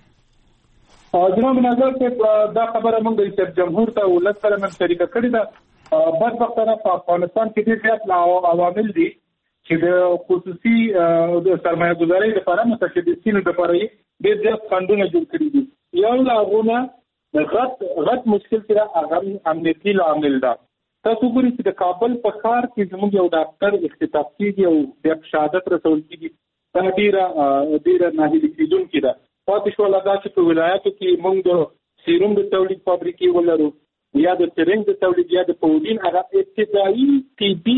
جناب نظر که دا خبره موږ د رئیس جمهور ته ولس سره من شریکه کړې ده. بدبختانه په افغانستان کې ډېر زیات عوامل دي چې د خصوصي د سرمایه ګذارۍ لپاره متشددینو لپاره ډېر زیات فنډونه جوړ کړي دي. یو له هغو نه د غټ غټ مشکل چې ده هغه امنیتي لامل ده. تاسو ګورئ چې د کابل په ښار کې زموږ یو ډاکټر اختطاف کېږي او د شهادت رسول کېږي. دا ډېره ډېره ناهیلي کېدونکې ده. پاتې شوله دا چې په ولایاتو کې موږ د سیروم د تولید فابریکې ولرو یا د سرنج د تولید یا د پودین هغه ابتدایي طبي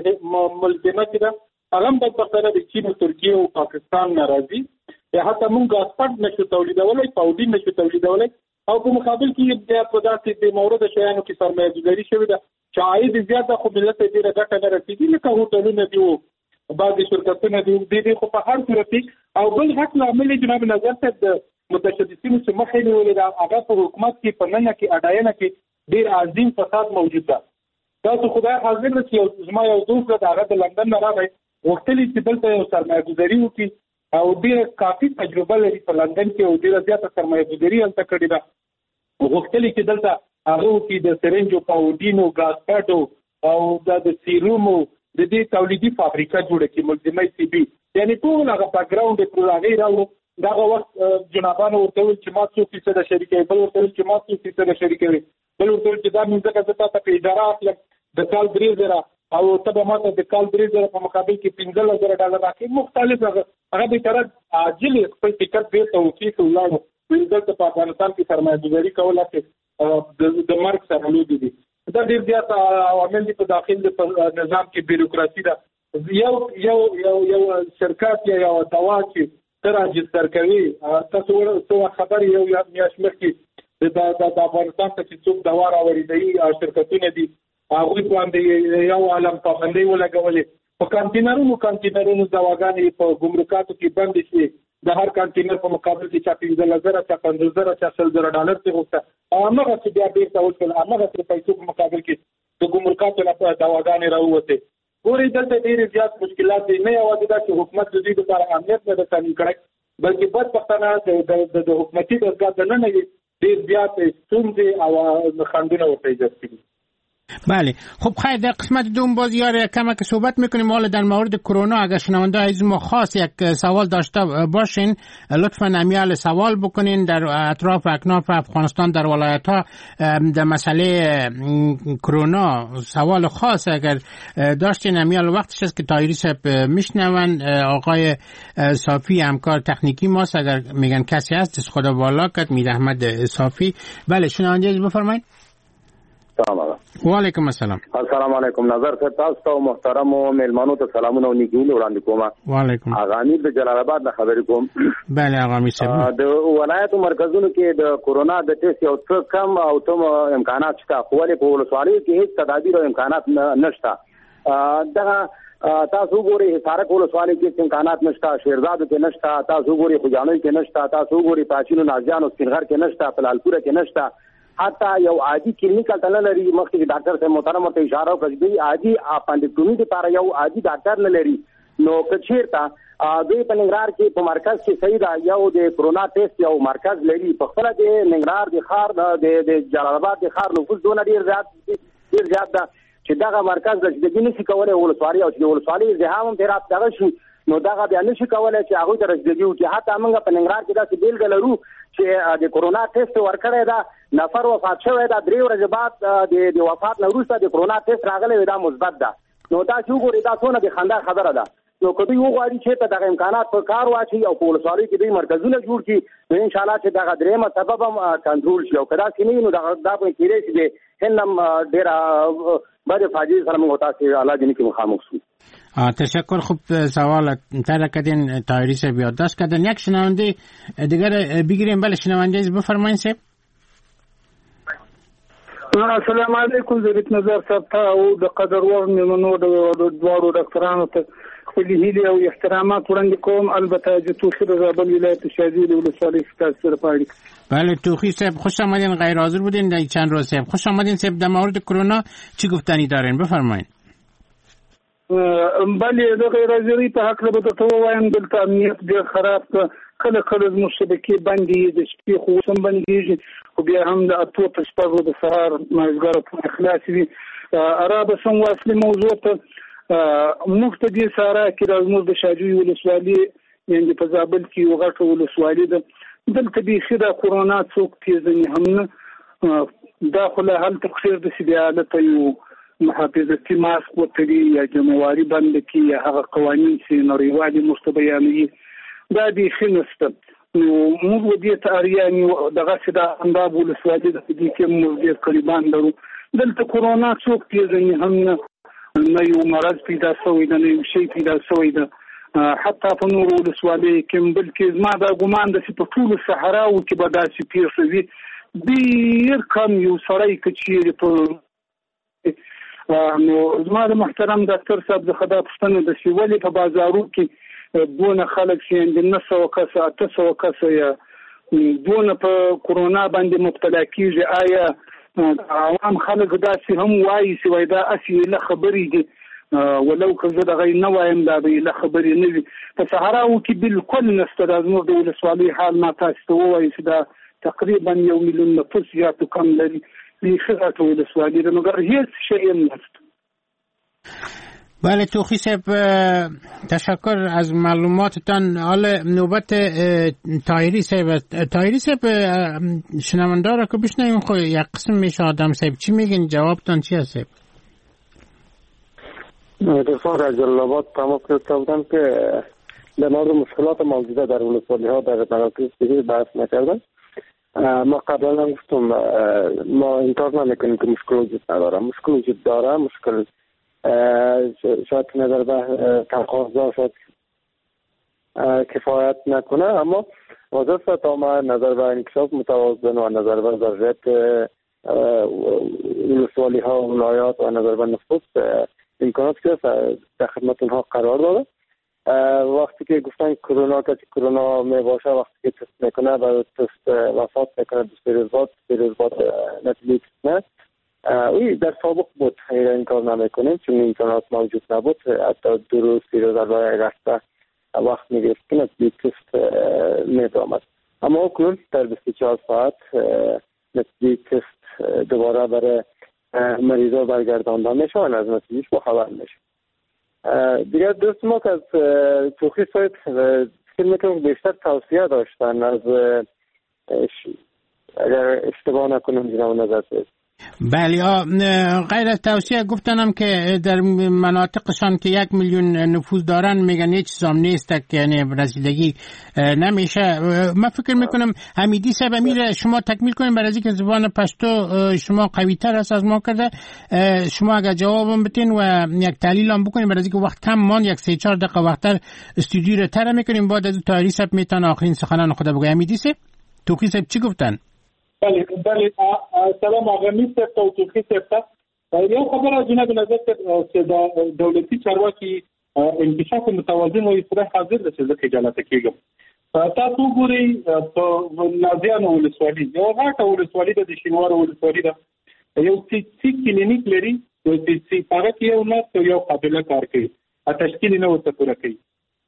ملزمه چې ده هغه هم بدبختانه د چین او ترکیې او پاکستان نه راځي. یا حتی موږ ګاسپټ نشو تولیدولی، پودین نشو تولیدولی، او په مقابل کې بیا په داسې بې مورده شیانو کې سرمایه ګذاري شوې ده چې عاید زیات ده خو ملت ته ډېره ګټه نه رسېږي، لکه هوټلونه دي و بعضې شرکتونه دي دې دې خو په هر صورت او بل حق لامل جناب نظر صاحب د متشددینو چې مخې نیولې ده هغه په حکومت کې په ننه کې اډاینه کې ډېر عظیم فساد موجود ده. تاسو خدای حاضر ده چې زما یو دوست ده هغه د لندن نه راغی، غوښتل چې دلته یو سرمایه ګذاري وکړي او ډېره کافي تجربه لري په لندن کې او ډېره زیاته سرمایه ګذاري هلته کړې ده. غوښتل چې دلته هغه وکړي د سرنجو، پاوډینو، ګاسپټو او د سیرومو د دې تولیدي فابریکه جوړه کړي ملزمه سی بي، یعنی ټول هغه بیکګراوند یې ټول هغې راوړو. دغه وخت جنابانو ورته ویل چې ما څو فیصده شریکوي، بل ورته ویل چې ما څو فیصده شریکوي، بل ورته ویل چې دا مځکه زه تا ته په اجاره اخلم د کال درې زره او ته به ما ته د کال درې زره په مقابل کې پنځلس زره ډالر راکړې. مختلف هغه بېچاره عاجل خپل ټکټ بېرته وکېښ ولاړو. ویل دلته په افغانستان کې سرمایه ګذاري کول هسې د مرګ سره لوبې دي. دا ډېر زیات عوامل دي په داخل نظام کې بیروکراسي ده. یو یو یو یو شرکت یا یو دوا چې ته راجستر کوي، تاسو څه خبر یو میاشت مخکې د افغانستان ته چې څوک دوا راوړي شرکتونه دي هغوی باندې یو عالم پابندۍ ولګولې. په کانټینرونو کانټینرونو دواګانې په ګمرکاتو کې بندې شوې. د هر کانټینر په مقابل کې چا پنځلس زره چا پنځوس زره چا سل زره ډالر ترې غوښته او همغسې بیا بېرته وشول، همغسې پیسو په مقابل کې د ګمرکاتو نه دواګانې راووتې. ګورئ دلته ډېرې زیات مشکلات دي. نه یوازې دا چې حکومت د دوی لپاره امنیت نه ده تامین کړی، بلکې بدبختانه د حکومتي دستګاه دننه ډېر زیات ستونزې او خنډونه ورته ایجاد کړي. بله خب خیر در قسمت دوم باز یار کمک صحبت میکنیم. حالا در مورد کرونا اگر شنونده از ما خاص یک سوال داشته باشین لطفا امیال سوال بکنین. در اطراف اکناف افغانستان در ولایت ها در مسئله کرونا سوال خاص اگر داشتین امیال وقتش است که طاهری صاحب میشنون. آقای صافی همکار تکنیکی ماست، اگر میگن کسی هست دست خدا بالا کرد، میر احمد صافی. بله شنونده از بفرمایید. سلام علیکم. و علیکم السلام. السلام علیکم. نظر صاحب تاسو ته محترم او ملمنو ته سلامونه او نیکونه وړاندې کوم. و علیکم. اغا امیر د جلال آباد نه خبرې کوم. بله اغا امیر صاحب. د ولایتو مرکزونو کې د کورونا د ټیسټ یو څه کم او تم امکانات شته، خو ولې په ولسوالیو کې هیڅ تدابیر او امکانات نشته. دغه تاسو ګوري حصارک ولسوالۍ کې امکانات نشته، شیرزاد کې نشته، تاسو ګوري خوجانوي کې نشته، تاسو ګوري پاچینو نازیانو سپینغر کې نشته، پلالپوره کې نشته. حتی یو عادي کلینیکل تل لري. مخکې ډاکټر صاحب محترم ته اشاره وکړي عادي اپاندکټومي لپاره یو عادي ډاکټر نه لري. نو کچیرته دوی په ننګرهار کې په مرکز کې صحیح ده یو د کرونا ټیسټ یو مرکز لري. په خپل د ننګرهار د ښار د جلال آباد د ښار نفوس دونه ډیر زیات ډیر زیات ده چې دغه مرکز د دې نشي کولای ولسوالۍ او چې ولسوالۍ زهام هم ډیر دغه شي. نو دغه بیا نشي کولای چې هغه ته رسیدګي وکړي. حتی موږ په ننګرهار کې داسې بیلګه لرو چې د کرونا ټیسټ ورکړی دا نفر وفات شوی دا درې ورځې بعد د وفات نه وروسته د کرونا ټیسټ راغلی دا مثبت ده. نو دا چې وګورئ دا څونه د خندا خبره ده. نو که دوی وغواړي چې ته دغه امکانات په کار واچي او په ولسوالیو کې دوی مرکزونه جوړ کړي نو انشاءالله چې دغه درېیمه سبب هم کنټرول شي. او که داسې نه وي نو دا به کېدای شي د هند هم ډېره بدې فاجعې سره موږ تاسې الله جنې کې مخامخ شو. تشکر. خوب سوال طرح کردین طاهری صاحب یادداشت کردن. یک شنونده دیگر بگیریم. بله شنونده بفرمایید صاحب. السلام علیکم. زریت نظر صاحب ته او د قدر وړ مېلمنو د دواړو ډاکټرانو ته خپلې هیلې او احترامات وړاندې کوم. البته د توخي د زابل ولایت شاذلي ولسوالۍ څخه سره پاړي. بله توخی صاحب خوش آمدین. غیر حاضر بودین در چند روز صاحب. خوش آمدین صاحب. در مورد کرونا چی گفتنی دارین بفرمایید. بله د غیر حاضرۍ په حق له به درته ووایم دلته امنیت ډېر خراب که کله کله زموږ شبکې بندې د شپې خو اوس هم بندېږي خو بیا هم د اتو تر شپږو د سهار مازدیګره پورې خلاصې وي. رابه سم واصلې موضوع ته موږ ته دې ساره کې را زموږ د شاجوی ولسوالي یعنې په زابل کې یو غټه ولسوالي ده. دلته بیخي دا کرونا څوک پیژني هم نه. دا خو له هلته خیر داسې بیا هلته یو محافظتي ماسک وتړي یا جمعواري بند کړي یا هغه قوانین چې نړیوالې موږ ته بیانوي دا بیخي نشته. نو موږ دې ته اړیان یو دغسې د انداب ولسوالي د دې کې موږ ډېر قریبان لرو. دلته کرونا څوک پیژني هم نه. نه یو مرض پیدا شوی ده نه یو شی پیدا شوی ده. حتی په نورو ولسوالیو کې بلکې زما دا ګمان ده چې په ټولو صحراو کې به داسې پېښه وي. ډېر کم یو سړی که چېرې په نو زما د محترم ډاکټر صاحب د خدا پوښتنه ده چې ولې په بازارو کې دونه خلک چې نه سوه کسه اته سوه کسه یا دونه په کرونا باندې مبتلا کېږي. آیا عوام خلک داسې هم وایي چې وایي دا اسې ایله خبرې دي ولو که زه دغه نه وایم دا به ایله خبرې نه وي. په صحراو کې بالکل نشته. دا زموږ د ولسوالۍ حال ما تاسو ته ووایي چې دا تقریبا یو میلیون نفوس زیاتو کم لري. بیخي غټه ولسوالي ده مګر هیڅ شی هم نشته. بله توخی صاحب تشکر از معلوماتتان. حالا نوبت طاهری صاحب طاهری صاحب شنونده را که بشنویم خب یک قسم میشه آدم صاحب چی میگین جوابتان چی هست صاحب؟ رفاق از جلال آباد تمام کرده بودم که در مورد مشکلات موجوده در ولسوالی ها در مراکز دیگه بحث نکردم. ما قبلا هم گفتم ما انکار نمیکنیم که مشکل وجود نداره. مشکل وجود داره. مشکل شاید نظر به تنخواه‌ها شاید کفایت نکنه اما وظیفه تا ما نظر به انکشاف متوازن و نظر به ظرفیت ولسوالی ها و ولایات و نظر به نفوس امکانات که در خدمت اونها قرار داده. وقتی که گفتن کرونا کسی کرونا می باشه وقتی که تست میکنه و تست وفات میکنه دوستی روز بعد دوستی روز بعد نتیجه تست نه اوی در سابق بود. این کار نمیکنیم چون امکانات موجود نبود. حتی دو روز سی روز اول رفته وقت میگرفت که نتیجه تست می آمد. اما اکنون در بیست و چهار ساعت نتیجه تست دوباره برای مریضا برگردانده میشه و از نتیجهش باخبر میشه. دیگر دوست ما که از توخی سایت فکر میکنم بیشتر توصیه داشتن از اگر اشتباه نکنم جناب نظر سید. بله، غیر از توصیه گفتنم که در مناطقشان که یک میلیون نفوذ دارن میگن هیچ چیزام نیست که یعنی رسیدگی نمیشه. من فکر میکنم حمیدی صاحب امیر شما تکمیل کنیم برای اینکه زبان پشتو شما قوی تر است از ما کرده. شما اگر جوابم بدین و یک تحلیل هم بکنیم برای اینکه وقت کم مان یک سه چهار دقیقه وقتر استودیو رو تر میکنیم. بعد از طاهری صاحب میتونه آخرین سخنان خود بگه. حمیدی صاحب توخی صاحب چی گفتن؟ بله بله سلام آقا میستر توخی صاحب. یو خبر از جناب نظر دولتی چارواکي انکشاف متوازن و استراحت حاضر ده چې زه خجالت کېږم. تاسو ګورئ په نازیانو ولسوالي یو غاټه ولسوالي ده د شینوار ولسوالي ده. یو سي کلینیک لري، یو سي هغه کې یو نرس یو قابله کار کوي، تشکیل نه ورته پوره کوي.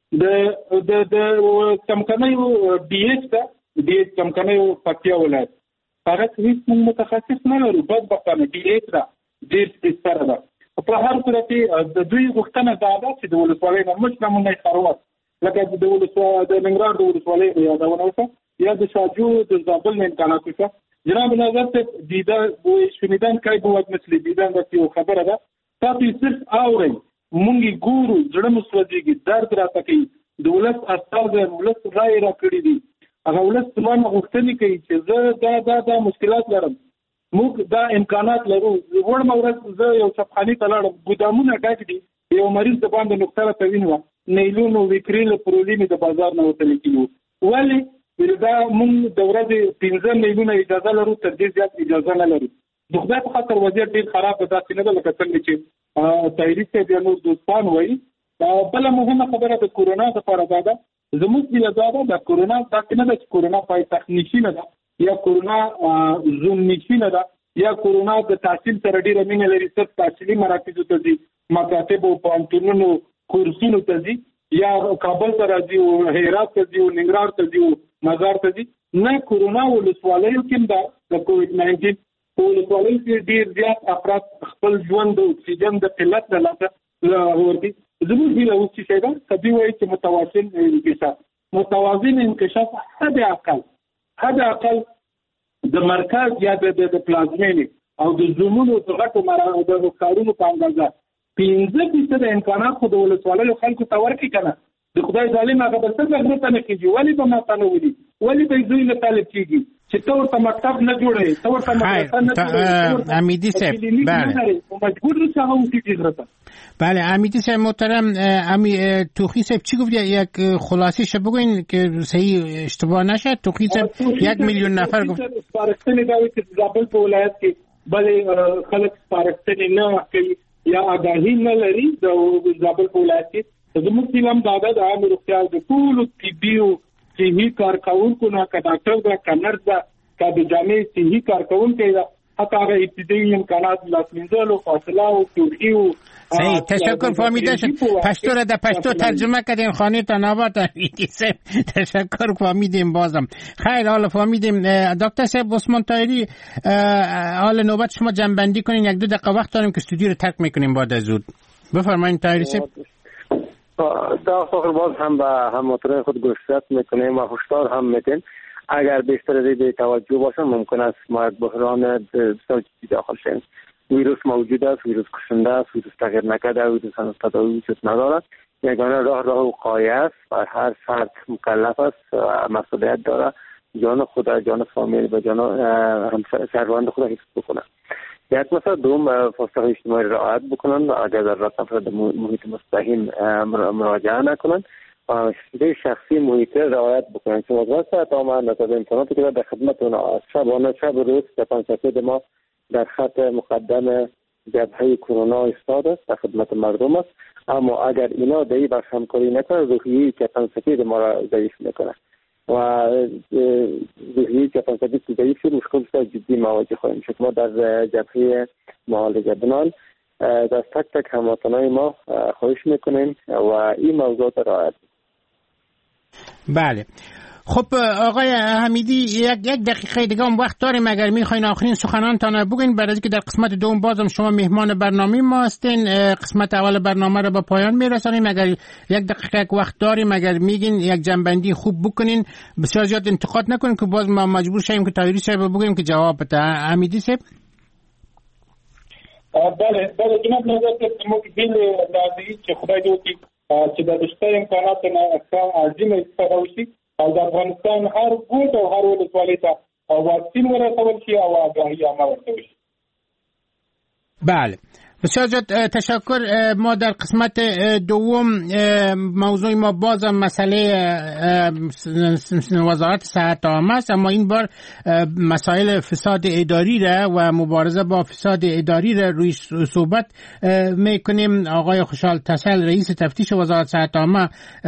د د د کمکنیو ډي ایچ ده، ډي ایچ کمکنیو پکتیا ولایت هغه هیڅ متخصص نه لري. بدبختانه ډي ایچ ده ډېر ستره ده. په هر صورت د دوی غوښتنه دا ده چې د ولسوالۍ نه موږ نمونه خروات لکه د ولسوالۍ د ننګرهار د ولسوالۍ یادونه وکړه یا د شاجو د زابل نه امکانات وکړه. جناب نظر ته دیده شنیدن کوي بود مثل دیدن د یو خبره ده. تاسو صرف اورئ، مونږ ګورو، زړه مو سوځيږي، درد راته کوي. د ولس استازي ولس رائے را کړی دي، هغه ولس څنګه غوښتنې کوي چې زه دا دا دا مشکلات لرم، موږ دا امکانات لرو. وړ مورز زه یو صفخاني ته لاړم، ګودامونه ډک دي، یو مریض د باندې نقطه ته وینم، نیلونو وکریل پرولینې د بازار نه وته لیکلو. ولی دا موږ د ورځې پنځه نیلونه اجازه لرو، تر دې زیات اجازه نه لرو. د خدای په خاطر وضعیت ډېر خراب ده، داسې نه ده لکه څنګه چې طاهري صاحب یا نور دوستان وایي. بله مهمه خبره د کورونا لپاره دا ده، زموږ هیله دا ده د کورونا داسې نه ده چې کورونا پایتخت نشینه ده یا کورونا زوم نشینه ده یا کورونا د تحصیل سره ډېره مینه لري، صرف تحصیلي مراکزو ته ځي، مکاتبو پوهنتونونو کورسونو ته ځي، یا کابل ته راځي او هرات ته ځي او ننګرهار ته ځي او مزار ته ځي. نه، کورونا ولسوالیو کې دا د کووډ ناینټین په ولسوالیو کې ډېر زیات افراد خپل ژوند د اکسیجن د قلت له لاسه ورځي. زموږ هیله اوس چې شی ده کبي وایي چې متوازن انکشاف متوازن انکشاف حد اقل حد اقل د مرکز یا د پلازمینې او د زمونو د غټو د کارونو په اندازه پنځه فیصد امکانات خو د ولسوالیو خلکو ته ورکړي که نه. د خدای ظالم هغه به څنګه غره ته نه کېږي؟ ولې به ماته نه ولي؟ ولې به دوی نه طالب کېږي چې ته ورته مکتب نه جوړوې، ته ورته مدرسه نه جوړوې؟ حمیدي صاحب بله مجبور دي چې هغه وکړي غره ته. بله حمیدی صاحب محترم، امی توخی صاحب چی گفت؟ یک خلاصه شو بگوین که صحیح اشتباه نشه. توخی صاحب یک میلیون نفر گفت سپارښتنې دا وي چې زابل په ولایت کې بلې خلک سپارښتنې نه کوي یا آګاهي نه لري. د زابل په ولایت کې زموږ هیله هم دا ده د عامې روغتیا د ټولو طبي او صحي کارکوونکو نه، که ډاکټر ده، که نرس ده، که د جامع صحي کارکوونکی ده، حتی هغه ابتدایي امکانات لاسمینځلو، فاصله او توخی او صحیح. تشکر فهمیده شد. پشتو را در پشتو ترجمه کردیم، خانه تا نبات حمیدی صاحب. تشکر فهمیدیم بازم. خیر، حالا فهمیدیم. دکتر صاحب عثمان طاهری، حالا نوبت شما جنبندی کنین، یک دو دقیقه وقت داریم که استودیو رو ترک میکنیم بعد از زود. بفرمایید طاهری صاحب. دا فخر باز هم به هموطنان خود گوشزد میکنیم و هشدار هم میدیم اگر بیشتر از این توجه باشه ممکن است ما یک بحران بسیار جدی داخل شیم. ویروس موجود است، ویروس کشنده است، ویروس تغییر نکرده، ویروس هنوز تداوی وجود ندارد. یگانه راه راه وقایه است و هر فرد مکلف است و مسئولیت داره جان خود، جان فامیل و جان همسروند خود حفظ بکنه. یک مثلا دوم فاصله اجتماعی رعایت بکنن و اگر ضرورت افراد محیط مستقیم مراجعه نکنن و شخصی محیط رعایت بکنن. چون واسه تا ما نتیجه امکاناتی که در خدمتتون است، شبانه شب روز جهان سفید ما در خط مقدم جبهه کرونا ایستاد است، در خدمت مردم است. اما اگر اینا در این بخش همکاری نکنه، روحیه جهان سفید ما را ضعیف میکنه و روحیه جهان سفید ضعیف شد مشکل جدی مواجه خواهیم شد. ما در جبهه معالجه بنان از تک تک هموطنان ما خواهش میکنیم و این موضوع را رعایت بله. خب آقای حمیدی یک یک دقیقه دیگه هم وقت داریم اگر میخواین آخرین سخنانتان بگین، بعد از اینکه در قسمت دوم بازم شما مهمان برنامه ما هستین، قسمت اول برنامه رو به پایان میرسانیم. اگر یک دقیقه یک وقت داریم اگر میگین یک جنبندی خوب بکنین، بسیار زیاد انتقاد نکنین که باز ما مجبور شیم که تایری صاحب بگیم که جواب بده. حمیدی صاحب. بله بله جناب نظر که بیل لازمی که خدای دو چې د بیشتر امکانات نه عظیم استفاده وشي او د افغانستان هر ګوټ او هر ولسوالۍ ته واکسین ورسول شي او آگاهی عامه ورکړل شي. بله بسیار زیاد تشکر. ما در قسمت دوم موضوع ما باز مسئله وزارت صحت عامه است، اما این بار مسائل فساد اداری را و مبارزه با فساد اداری را روی صحبت میکنیم. آقای خوشحال تسل رئیس تفتیش وزارت صحت عامه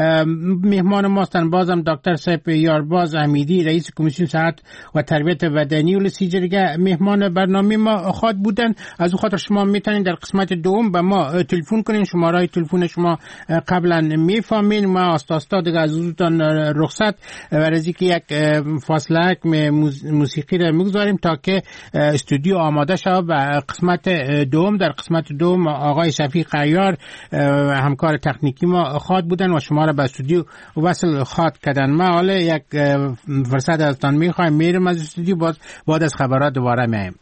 مهمان ماستن. بازم دکتر صاحب یارباز حمیدی رئیس کمیسیون صحت و تربیت بدنی ولسی جرگه مهمان برنامه ما خواهد بودن. از او خاطر شما میتونید در قسمت دوم به ما تلفن کنین. شماره تلفن شما قبلا میفهمین. ما آستا دیگه از حضورتان رخصت ورزی که یک فاصله موسیقی را میگذاریم تا که استودیو آماده شد و قسمت دوم. در قسمت دوم آقای شفیق عیار همکار تکنیکی ما خواهد بودن و شما را به استودیو وصل خواهد کردن. ما حالا یک فرصت ازتان میخوایم میرم از استودیو، باز بعد از خبرات دوباره میایم.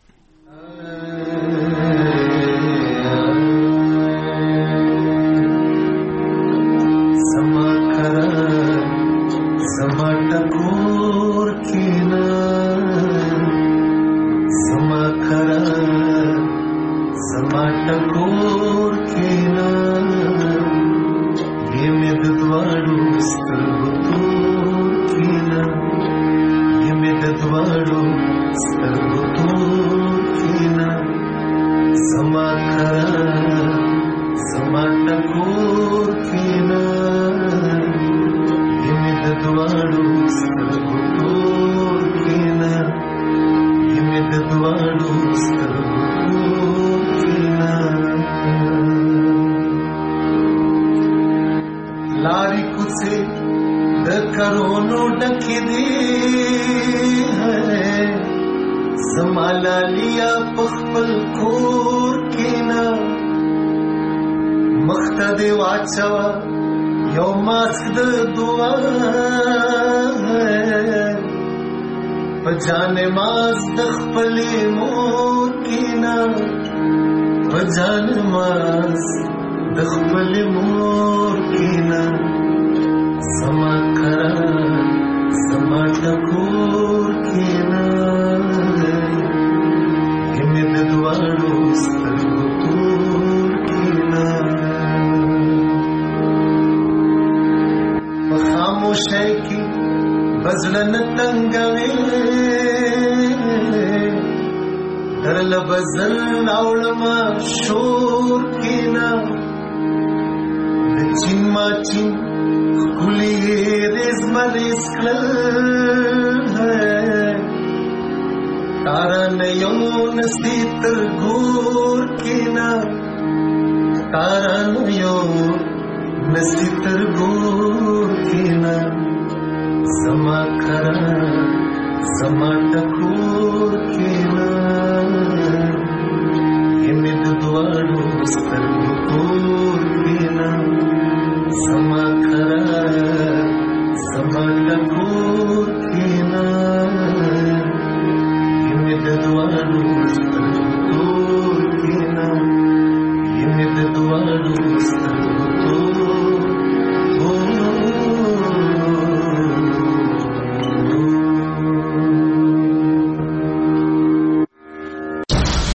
Sama kara, sama takur kina.